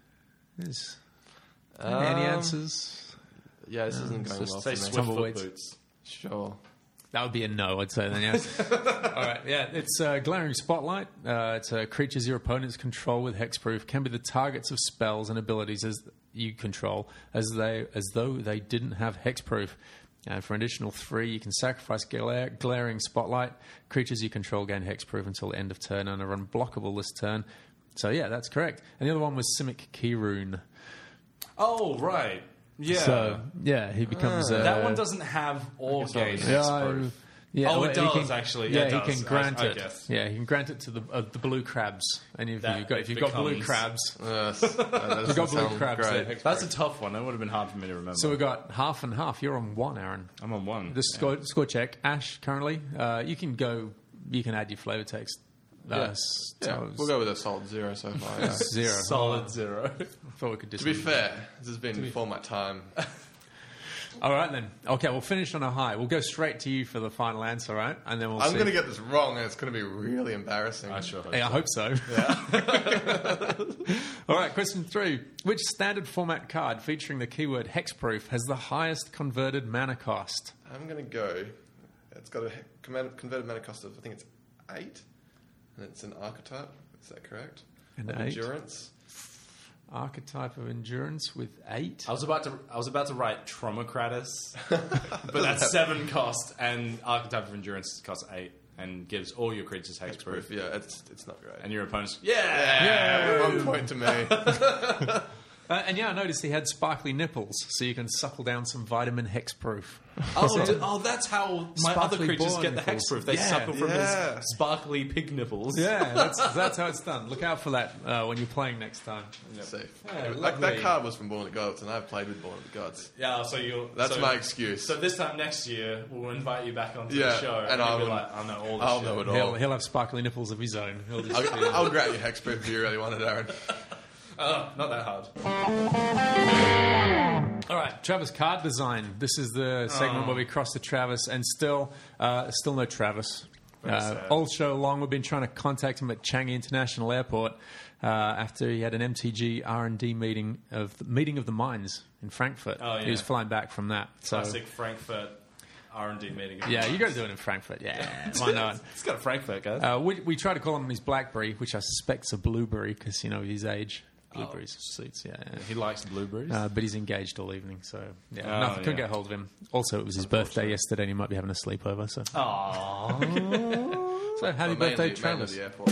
Any answers? Yeah, this isn't going well for me. Swiftfoot Boots. Sure. That would be a no, I'd say then, yes. All right, yeah. It's Glaring Spotlight. It's creatures your opponents control with hexproof can be the targets of spells and abilities as you control as though they didn't have hexproof. And for an additional 3, you can sacrifice Glaring Spotlight. Creatures you control gain hexproof until the end of turn and are unblockable this turn. So, yeah, that's correct. And the other one was Simic Keyrune. Oh, right. Yeah. So, yeah, he becomes... that one doesn't have or gain hexproof. Yeah, it does, actually. Yeah, he can grant it. Guess. Yeah, he can grant it to the blue crabs. And if you've got blue crabs... You've got blue crabs. That's a tough one. That would have been hard for me to remember. So we've got half and half. You're on 1, Aaron. I'm on 1. The score check. Ash, currently, you can add your flavor text. We'll go with a solid 0 so far. Yeah. 0. Solid 0. I thought we could To be fair, this has been before my time. All right, then. Okay, we'll finish on a high. We'll go straight to you for the final answer, right? And then I'm going to get this wrong, and it's going to be really embarrassing. I sure hope I hope so. Yeah. All right, question 3. Which standard format card featuring the keyword hexproof has the highest converted mana cost? I'm going to go... It's got a converted mana cost of, I think it's 8. And it's an archetype. Is that correct? An 8. Endurance. Archetype of endurance with 8. I was about to write Tromocratus, but that's 7 cost, and archetype of endurance costs 8, and gives all your creatures hexproof. Yeah, it's not great. And your opponents, 1 point to me. And yeah, I noticed he had sparkly nipples, so you can suckle down some vitamin hexproof. That's how my Sparkly other creatures boar get the nipples. hexproof. They Yeah. suckle from Yeah. his sparkly pig nipples. Yeah, that's how it's done. Look out for that when you're playing next time. Safe. Yeah, Like lovely. that card was from Born of the Gods, and I've played with Born of the Gods. Yeah, so you'll. That's so, my excuse. So this time next year, we'll invite you back onto Yeah, the show, and you'll be I'll- like, I know all this I'll shit. know it all. He'll have sparkly nipples of his own. He'll just I'll grant you hexproof if you really want it, Aaron. Not that hard. All right, Travis card design. This is the segment where we cross to Travis, and still no Travis. sad. All show long, we've been trying to contact him at Changi International Airport after he had an MTG R&D meeting of the minds in Frankfurt. Oh, yeah. He was flying back from that. So Classic Frankfurt R&D meeting. yeah, you got to do it in Frankfurt. Yeah, why not? It's got a Frankfurt, guys. We try to call him his BlackBerry, which I suspect's a blueberry because his age. Blueberries suits, yeah. He likes blueberries. But he's engaged all evening, so yeah, Oh, couldn't yeah. get hold of him. Also, it was his birthday yesterday, and he might be having a sleepover. So, Aww. so happy birthday, Travis! The airport.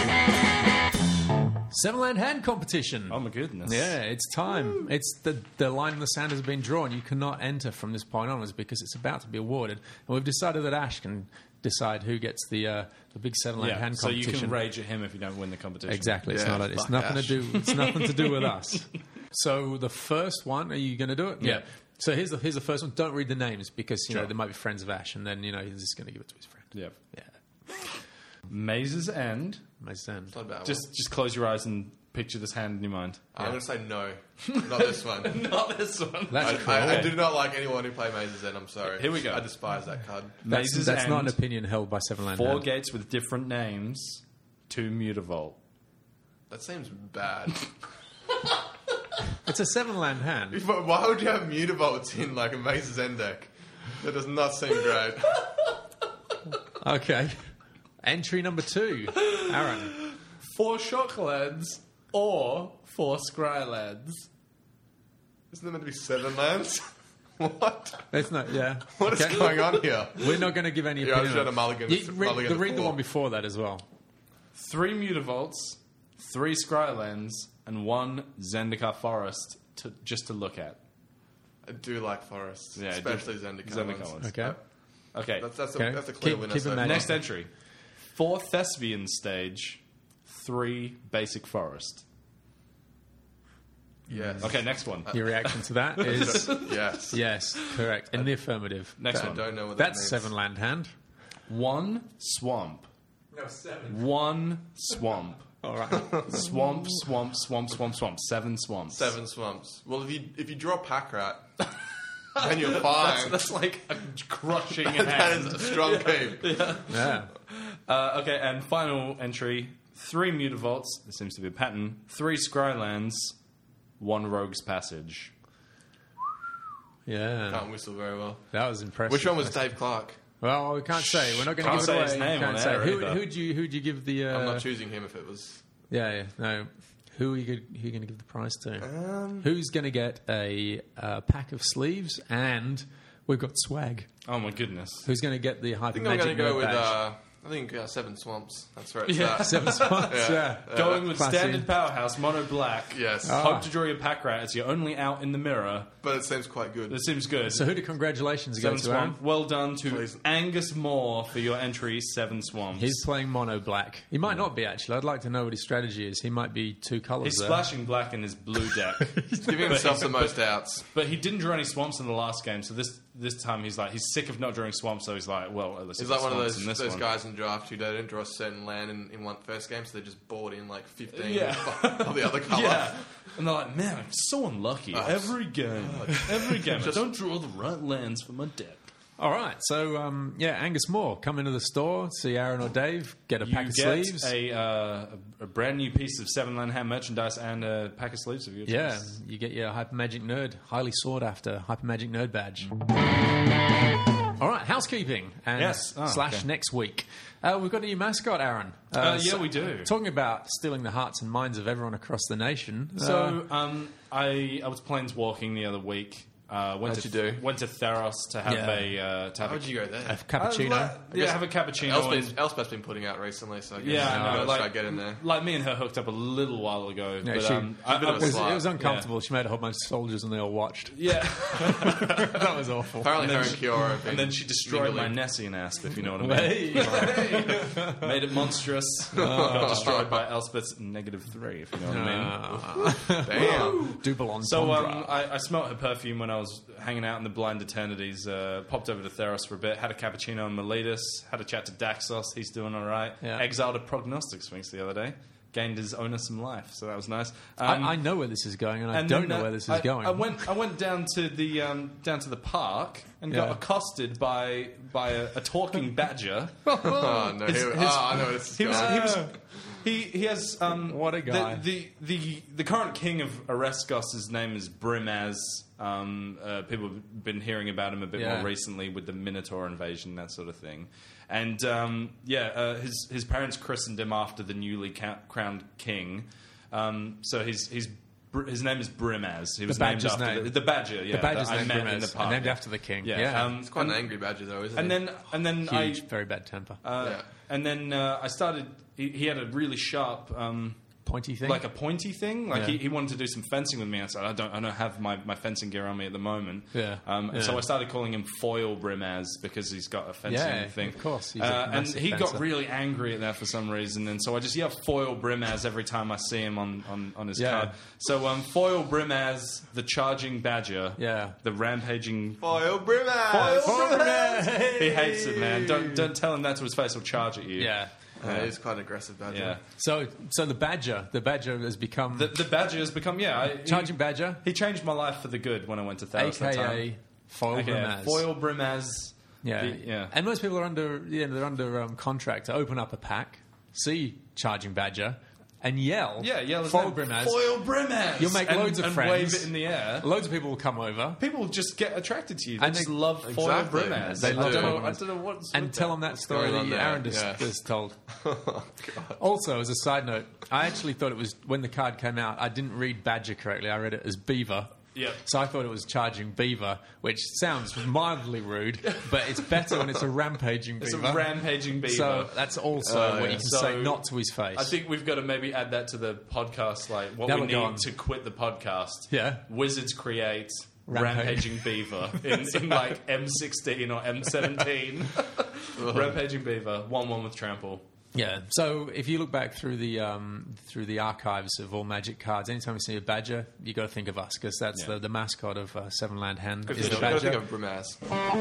Seven Land Hand Competition. Oh my goodness. Yeah, it's time. It's the line in the sand has been drawn. You cannot enter from this point onwards because it's about to be awarded, and we've decided that Ash can decide who gets the big Seven Land Yeah, Hand so you competition. can rage at him if you don't win the competition. Exactly. It's Yeah, not. It's fuck nothing Ash. to do. It's nothing to do with us. So the first one, are you going to do it? Yeah. So here's the first one. Don't read the names because Sure. there might be friends of Ash, and then he's just going to give it to his friend. Yeah. Yeah. Maze's End. Makes sense. It's not a bad one. Just close your eyes and picture this hand in your mind. I'm going to say no. Not this one. Not this one. That's cruel. I do not like anyone who play Mazes End. I'm sorry. Here we go. I despise that card. Maze's That's End. not an opinion held by Seven Land 4 Hand. gates with different names. 2 Mutavault. That seems bad. It's a Seven Land Hand. But why would you have Mutavaults in like a Mazes End deck? That does not seem great. Okay. Entry number 2, Aaron. 4 Shocklands or 4 Scrylands. Isn't there meant to be 7 lands? What? It's not. Yeah. What is Okay. going on here? We're not going to give any Yeah, I'm opinion. sure on the it. mulligan- You mulligan read the four. one before that as well. 3 Mutavaults, 3 Scrylands, and 1 Zendikar Forest just to look at. I do like forests, Yeah, I do. especially Zendikar Zendikar ones. ones. Okay. Okay. That's Okay. a clear Keep winner. it so far. magic. Next entry. 4 Thespian stage, 3 Basic Forest. Yes. Okay, next one. Your reaction to that is Yes. yes, correct, in the affirmative. Next I one. don't know what that That's means. Seven Land Hand. 1 Swamp. No, 7. 1 Swamp. All right. Swamp, swamp, swamp, swamp, swamp. 7 swamps. 7 swamps. Well, if you draw Pack Rat, then you're fine. That's like a crushing That hand. is a strong keep. Yeah. Okay, and final entry. 3 Mutavaults. There seems to be a pattern. 3 Scrylands. 1 Rogue's Passage. Yeah. Can't whistle very well. That was impressive. Which one was Dave Clark? Well, we can't say. We're not going to Can't give say it his away. name Can't on say. air either. Who'd you give the? I'm not choosing him if it was. Yeah. No. Who are you going to give the prize to? Who's going to get a pack of sleeves? And we've got swag. Oh my goodness. Who's going to get the I Hyper think I'm Magic going to go Nerd with. badge? I think 7 swamps. That's where it's Yeah. at. 7 spots. Yeah. Yeah. Going with Classy. standard powerhouse, mono black. Yes. Hope to draw your pack rat as you're only out in the mirror. But it seems quite good. That seems good. So who do congratulations go 7 to, Aaron? Swamp. Well done to Please. Angus Moore for your entry, 7 Swamps. He's playing mono black. He might not be, actually. I'd like to know what his strategy is. He might be 2 colours He's there. splashing black in his blue deck. He's giving himself the most outs. But he didn't draw any swamps in the last game, so this time he's sick of not drawing swamps, so he's like, well, let's He's get like one of swamps in this those one. guys in draft who don't draw a certain land in one first game, so they just bought in like 15 Yeah. of the other colour. Yeah. And they're like, man, I'm so unlucky. Oh, Every game. I don't draw the right lands for my deck. All right. So, Angus Moore, come into the store, see Aaron or Dave, get a You pack of get sleeves. a brand new piece of 7 Land Hand merchandise and a pack of sleeves of your Yeah, choice. you get your Hyper Magic Nerd, highly sought after Hyper Magic Nerd badge. All right, housekeeping and Yes. Oh, slash okay. next week. We've got a new mascot, Aaron. Yeah, we do. Talking about stealing the hearts and minds of everyone across the nation. So I was planeswalking the other week Went How'd you do? Went to Theros to have How'd you go there? A cappuccino. have a cappuccino. Elspeth's been putting out recently, so I guess Yeah, I know, I'll like- try to get in there. Like me and her hooked up a little while ago. Yeah, but, she- I- it was uncomfortable. She made a whole bunch of soldiers and they all watched. yeah. That was awful. Apparently, her and Kiora have been And then she destroyed my mingling. Nessian asp, if you know what I mean. Made it monstrous. Got destroyed by Elspeth's -3, if you know what I mean. Damn. Double So entendre. I smelt her perfume when I was hanging out in the Blind Eternities. Popped over to Theros for a bit. Had a cappuccino in Miletus. Had a chat to Daxos. He's doing all right. Yeah. Exiled a Prognostic Sphinx the other day. Gained his owner some life, so that was nice. I know where this is going, and I don't know where this is going. I went down to the park and got Yeah. accosted by a talking badger. Oh, no. I know where this is going. He has What a guy. The current king of Areskos, his name is Brimaz. People have been hearing about him a bit more recently with the Minotaur invasion, that sort of thing. And his parents christened him after the newly crowned king. So his name is Brimaz. He was named badger's after name. the badger. Yeah, The badger's that I name met in Grimaz, the park. named after the king. Yeah, Yeah. It's quite an angry badger, though, isn't it? and then Huge, very bad temper. I started. He had a really sharp. Pointy thing. Like a pointy thing. Like Yeah. he wanted to do some fencing with me. I said, I don't have my fencing gear on me at the moment. Yeah. And so I started calling him Foil Brimaz because he's got a fencing thing. of course. He's a And massive he got fencer. really angry at that for some reason. And so I just yell Foil Brimaz every time I see him on his card. So Foil Brimaz, the charging badger. Yeah. The rampaging. Foil Brimaz! Foil Brimaz! He hates it, man. Don't tell him that to his face. He'll charge at you. Yeah. He's quite an aggressive badger. Yeah. So the badger has become The badger has become charging badger, He changed my life for the good when I went to Theros that time. aka Foil Brimaz. Foil Brimaz. Yeah. And most people are under contract to open up a pack, see charging badger, and yell. Yeah, yell his Foil name. Brimaz. Foil Brimaz. You'll make loads of and friends. wave it in the air. Loads of people will come over People just get attracted to you. They And just they- love Foil Exactly. Brimaz. They love I don't Foil know- I Brimaz. don't know what's and with tell that. them that story going that on there? Aaron Yeah. just told. Oh, God. Also, as a side note, I actually thought it was when the card came out. I didn't read badger correctly. I read it as beaver. Yeah. So I thought it was charging beaver, which sounds mildly rude, but it's better when it's a rampaging beaver. It's a rampaging beaver. So that's also what you can So say not to his face. I think we've got to maybe add that to the podcast, like what Now we we're gone. need to quit the podcast. Yeah. Wizards create Rampage. Rampaging Beaver in like M16 or M17. Rampaging Beaver, 1-1 with Trample. Yeah. So if you look back through the archives of all Magic cards, anytime you see a badger, you got to think of us because that's the mascot of Seven Land Hand. Is the You've got to think badger? of Brimaz.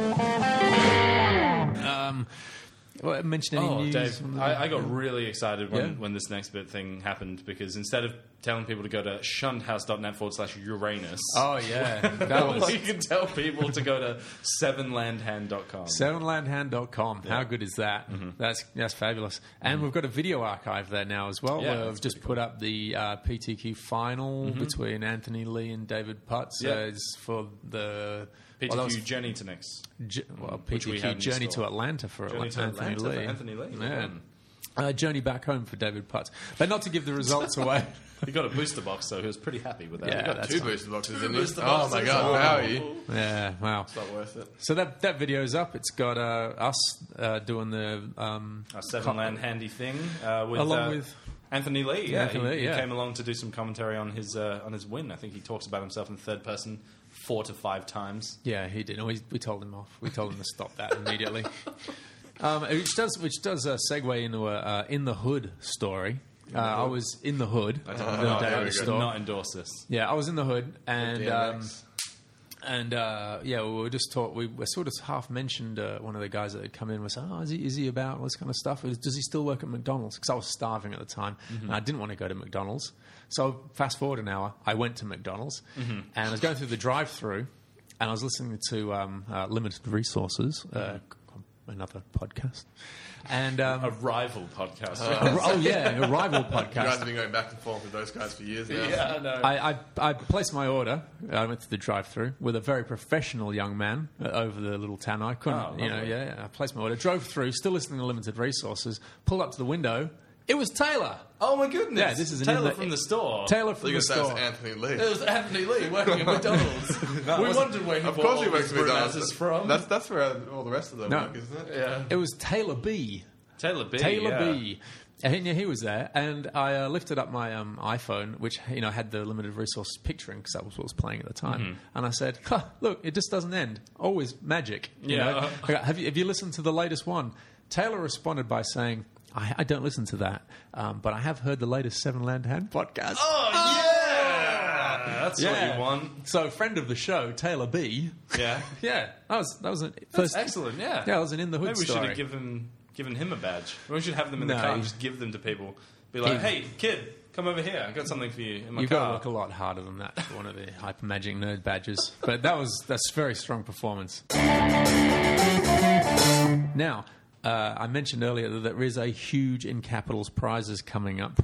Well, mention any news? Dave, from the- I got really excited Yeah. when this next bit thing happened because instead of telling people to go to shunnedhouse.net/Uranus, Oh yeah, that was you can tell people to go to sevenlandhand.com. sevenlandhand.com. How good is that? That's fabulous. And we've got a video archive there now as well. Yeah, where that's we've just put up the PTQ final between Anthony Lee and David Putz. Yeah. It's for the PTQ well, that was Journey to Next. PTQ which we had in Journey store. to Atlanta for Journey to Anthony Atlanta Lee. for Anthony Lee. Yeah. Journey back home for David Putz. But not to give the results away. He got a booster box, so he was pretty happy with that. Yeah, He got that's Two fine. booster boxes, didn't booster he? Oh, boxes. my God. How are you? Yeah, wow. It's not worth it. So that video's up. It's got us doing the Our Seven Land Handy thing with, along with Anthony Lee. Yeah, Anthony Lee, he yeah. came along to do some commentary on his win. I think he talks about himself in third person 4 to 5 times. Yeah, he did. No, we told him off. We told him to stop that immediately. Which does segue into a in the hood story. I was in the hood the day there at we the go. Did store. not endorse this. Yeah, I was in the hood, and DMX. we were just we were sort of half mentioned one of the guys that had come in was, oh, is he about all this kind of stuff? Does he still work at McDonald's? Because I was starving at the time, and I didn't want to go to McDonald's. So fast forward an hour, I went to McDonald's, and I was going through the drive-through, and I was listening to Limited Resources, another podcast, and A rival podcast. a rival You guys podcast. have been going back and forth with those guys for years now. yeah, I know. I placed my order. I went to the drive-through with a very professional young man over the little town. I couldn't, Oh, lovely. I placed my order, drove through, still listening to Limited Resources, pulled up to the window, It was Taylor. Oh my goodness! Yeah, this is an Taylor in the- from the store. Taylor from the You're going to say store. it's Anthony Lee. It was Anthony Lee working at McDonald's. We wondered where he Of bought course he all works his at McDonald's. Brunazes from. That's where all the rest of them No. work, isn't it? Yeah. It was Taylor B. Taylor B. Taylor yeah. B. And he was there, and I lifted up my iPhone, which had the limited resource picturing because that was what was playing at the time. And I said, "Look, it just doesn't end. Always magic." You Yeah. know? I go, have you listened to the latest one? Taylor responded by saying, "I don't listen to that, but I have heard the latest Seven Land Hand podcast." Oh, yeah! That's what Yeah. you want. So, friend of the show, Taylor B. Yeah. Yeah, that was a That's first. excellent, yeah. Yeah, it was an in the hood Maybe we story. should have given him a badge. We should have them in the No. car and just give them to people. Be like, He- hey, kid, come over here. I've got something for you in my You've got to car. look a lot harder than that for one of the Hyper Magic Nerd badges. But that's very strong performance. Now, I mentioned earlier that there is a huge in capitals prize coming up.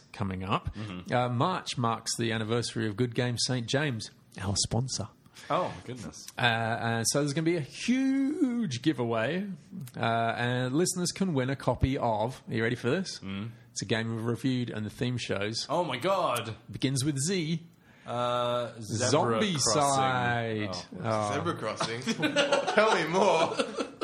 Mm-hmm. March marks the anniversary of Good Game St. James, our sponsor. Oh, goodness. And so there's going to be a huge giveaway, and listeners can win a copy of. Are you ready for this? It's a game we've reviewed and the theme shows. Oh, my God. Begins with Z. Zebra Zombie crossing. side. Oh. Zebra crossing. Tell me more.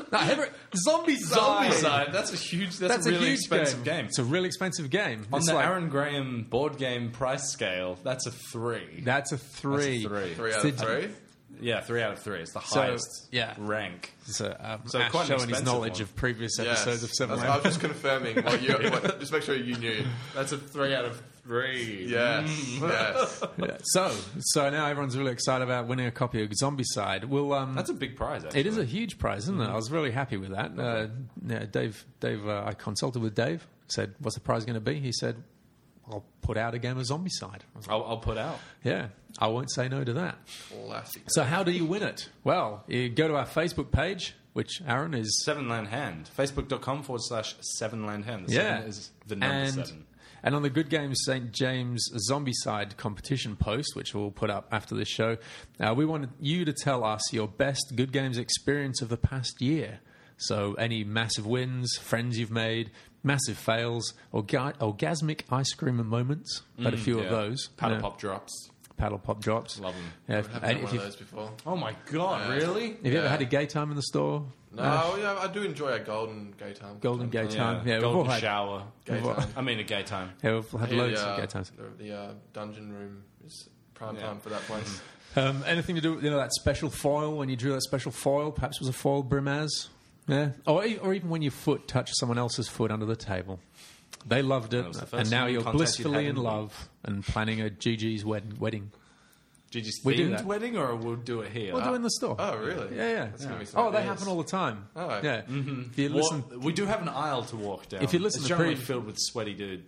Zombie Zombie side. That's a huge. That's a really huge expensive game. It's a really expensive game. On It's the like- Aaron Graham board game price scale, that's a 3. That's a 3. That's a 3. 3 out of 3. Yeah, 3 out of 3. It's the So, highest yeah. rank. So So quite an showing his expensive knowledge one. of previous Yes. episodes of Seven I Land. was just confirming just make sure you knew. That's a 3 out of 3. Yes. Yes. Yeah. So now everyone's really excited about winning a copy of Zombie Side. Well, That's a big prize, actually. it is a huge prize, isn't it? I was really happy with that. Yeah, Dave. I consulted with Dave. Said, "What's the prize going to be?" He said, "I'll put out a game of Zombie Side." I'll put out. Yeah, I won't say no to that. Classic. So how do you win it? Well, you go to our Facebook page, which Aaron is 7 Land Hand. Facebook.com/7 Land Hand. The 7 is the number 7. And on the Good Games St. James Zombie Side competition post, which we'll put up after this show, we wanted you to tell us your best Good Games experience of the past year. So any massive wins, friends you've made, massive fails, orgasmic ice cream moments. Had a few of those. Paddle Yeah. pop drops. Paddle pop drops. Love them. Yeah, I've had and one if of you've, those before. Oh my God, Yeah. really? have you ever Yeah. had a gay time in the store? No, yeah, I do enjoy a golden gay time. Golden gay time. Yeah, we've all Golden had. shower. Gay We've all- time. I mean, a gay time. Yeah, we've had I hear loads of gay times. The dungeon room is prime Yeah. time for that place. Anything to do with that special foil when you drew that special foil? Perhaps it was a foil Brimaz. Yeah, or even when your foot touched someone else's foot under the table. They loved it, was the first and now you're contest you'd blissfully had in in- love and planning a GG's wedding. Gigi's We do themed that. wedding, or we'll do it here? We'll do it in the store. Oh, really? Yeah. That's gonna be some Oh, they ideas. happen all the time. Oh. Yeah. If you Well, listen, we do have an aisle to walk down. If you listen it's to generally pre- filled with sweaty dude.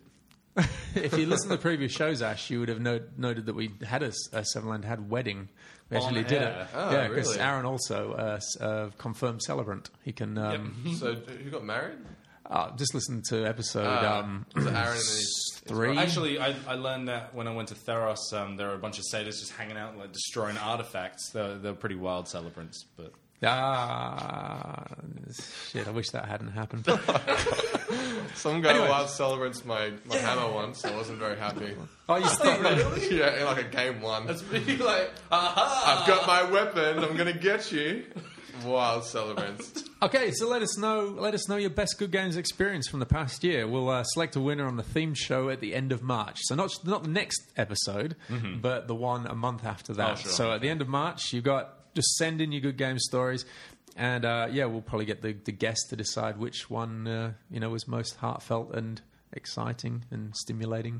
if you listen to the previous shows, Ash, you would have noted that we had a Sevenland had wedding. We On actually did air. it. Oh, yeah, because really? Aaron also confirmed celebrant. He can So, who got married? just listen to episode Was it Aaron and his 3. Actually, I learned that when I went to Theros, there were a bunch of satyrs just hanging out, like destroying artifacts. They're pretty wild celebrants, but Shit, I wish that hadn't happened. Some guy Anyway. wild celebrates my hammer once. I wasn't very happy. Oh, you still Yeah, in like a game one. it's really like, aha! I've got my weapon. I'm gonna get you. Wild celebrants. Okay, so let us know your best Good Games experience from the past year. We'll select a winner on the themed show at the end of March. So not the next episode, but the one a month after that. Oh, sure. So at the end of March, just send in your Good Game stories, and we'll probably get the guest to decide which one was most heartfelt and exciting and stimulating.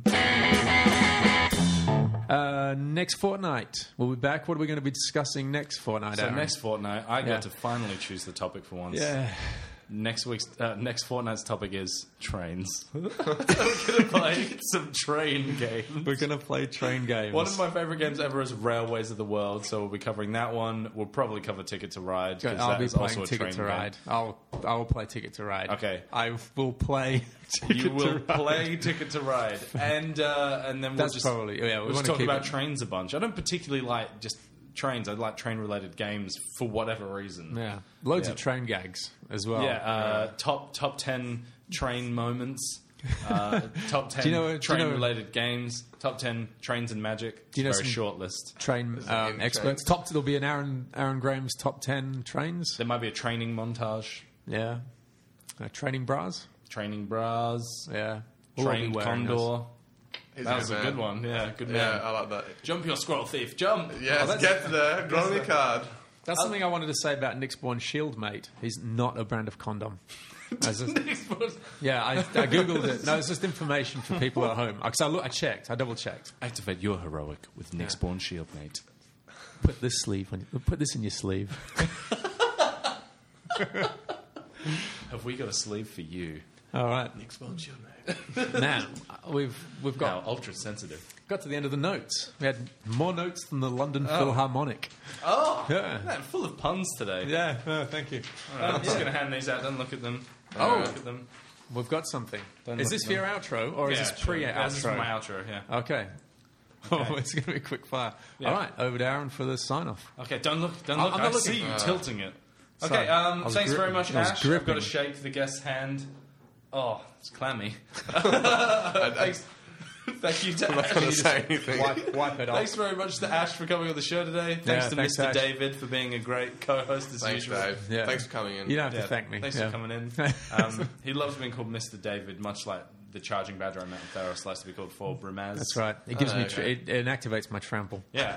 Next fortnight, we'll be back. What are we going to be discussing next fortnight? So Aaron? next fortnight, I Yeah. got to finally choose the topic for once. yeah. Next fortnight's topic is trains. We're gonna play some train games. We're going to play train games. One of my favorite games ever is Railways of the World, so we'll be covering that one. We'll probably cover Ticket to Ride, because I'll that be is playing also a Ticket train to Ride. game. I will play Ticket to Ride. Okay. I will play Ticket You will to Ride. play Ticket to Ride, and then we'll That's just probably we we'll just want to talk keep about it. trains a bunch. I don't particularly like just trains. I like train-related games for whatever reason. Yeah, loads Yeah. of train gags as well. Top 10 train moments. Top 10 Do you know- train-related games. Top 10 trains and magic. Do you know It's a very some- short list. Train game experts. There'll be an Aaron Graham's top 10 trains. There might be a training montage. Yeah. Training bras. Training bras. Yeah. We'll all be Trained wearing Condor. those. He's That was a man. good one. Yeah, good man. Yeah, I like that. Jump your squirrel thief. Jump. Yes, Oh, get there. Draw me a card. That's something I wanted to say about Nick's Born Shield Mate. He's not a brand of condom. Yeah, I googled it. No, it's just information for people at home. Because I checked. I double checked. Activate your heroic with Nick's Born Shield, mate. Put this in your sleeve. Have we got a sleeve for you? All right. Nick's Born Shield, mate. Now we've Now, got ultra sensitive. to the end of the notes. We had more notes than the London Philharmonic. Oh, Yeah. man, full of puns today. Yeah. Thank you. All right, I'm just going to hand these out. Don't look at them. Oh. Don't look at them. We've got something. Don't Is look this at for your outro or is Yeah, this sure. pre-outro? Yeah, this is my outro, yeah. Okay. Oh, it's going to be quick fire. Yeah. All right, over to Aaron for the sign-off. Okay, don't look. I'm I not see looking. you tilting it. Sorry. Okay, I was thanks very gripping. much, I was Ash. I've got gripping. to shake the guest's hand. Oh, it's clammy. Thanks. Thank you to I'm not Ash. going to say anything. Wipe it off. Thanks very much to Ash for coming on the show today. Thanks to thanks, Mr. Ash. David for being a great co-host as Thanks, usual. Dave. Yeah. Thanks for coming in. You don't have Yeah, to thank me. Thanks Yeah. for coming in. He loves being called Mr. David, much like the charging badger I met in Theros likes to be called For Brimaz. That's right. It gives me okay. it activates my trample. Yeah,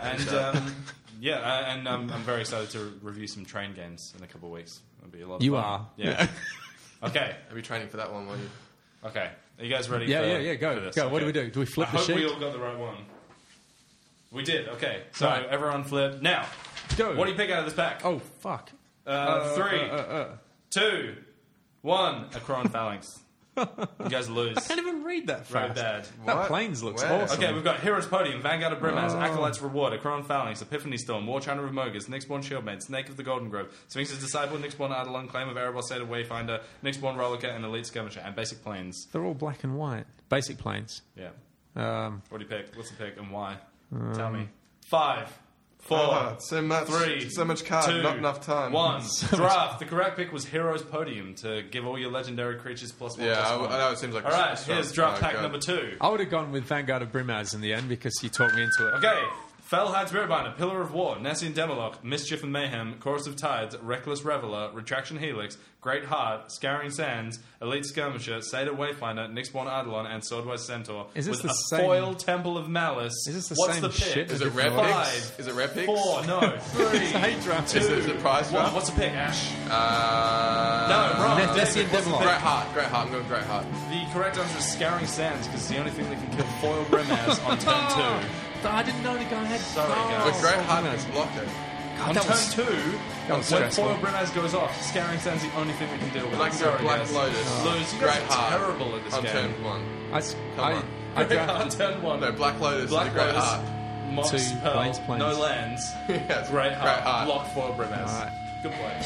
and I'm very excited to review some train games in a couple of weeks. It'll be a lot of You fun. are. Yeah. Okay. I'll be training for that one while you... Okay. Are you guys ready? Yeah, for, yeah. Go, for this? go. What do Okay. we do? Do we flip I the hope we sheet? all got the right one. We did. Okay. So Right. everyone flip now. Go. What do you pick out of this pack? Oh fuck. 3, 2, 1. A Crown Phalanx. You guys lose. I can't even read that Very fast. bad. That What? planes looks Where? awesome. Okay, we've got Heroes Podium, Vanguard of Brimaz, Acolyte's Reward, A Crown Phalanx, Epiphany Storm, War Channel of Mogus, Nyxborn Shieldmate, Snake of the Golden Grove, Sphinx's Disciple, Nyxborn Eidolon, Claim of Erebos, State of Wayfinder, Nyxborn Rolliker, and Elite Skirmisher, and Basic Planes. They're all black and white. Basic planes. Yeah. Um, What do you pick? What's the pick and why? Tell me. 5, 4, Oh, so much 3, so much card, 2, not enough time. 1. Draft. The correct pick was Heroes Podium to give all your legendary creatures +1/+1. Yeah, I know it seems like... All right, strong. here's draft pack God. number 2. I would have gone with Vanguard of Brimaz in the end because you talked me into it. Okay. Fellhide Spiritbinder, Pillar of War, Nessian Demoloch, Mischief and Mayhem, Chorus of Tides, Reckless Reveler, Retraction Helix, Great Heart, Scouring Sands, Elite Skirmisher, Seder Wayfinder, Nyxborn Eidolon, and Swordwise Centaur. Is this with the a same- foil Temple of Malice. Is this the What's same the pick? shit? Is it red picks? 5, Is it red picks? 4, no, 3, Hate draft. 2, Is it prize 1. draft? What's the pick, Ash? No, No, wrong. Nessian David, what's the Demoloch. pick? Great Heart. Great Heart. I'm going Great Heart. The correct answer is Scouring Sands, because it's the only thing that can kill foil Brimaz on turn 2. I didn't know the guy had. Sorry, guys. But Great Foil Heart Brimaz. can block it. On that turn was- 2, was when stressful. foil Brimaz goes off, Scouring Sands is the only thing that can deal with And I it. can go Sorry, Black guys. Lotus. Lose. You Great guys are Heart. terrible at this On game. turn 1. I on drafted turn 1. No, Black Lotus Black is a Great Lotus, Heart. Mox, 2 Pearl, planes. no lands, Yes, Great Heart, block foil Brimaz. All right. Good play.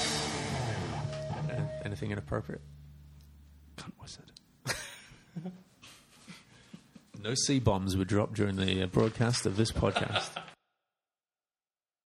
Anything inappropriate? Cunt wizard. No C-bombs were dropped during the broadcast of this podcast.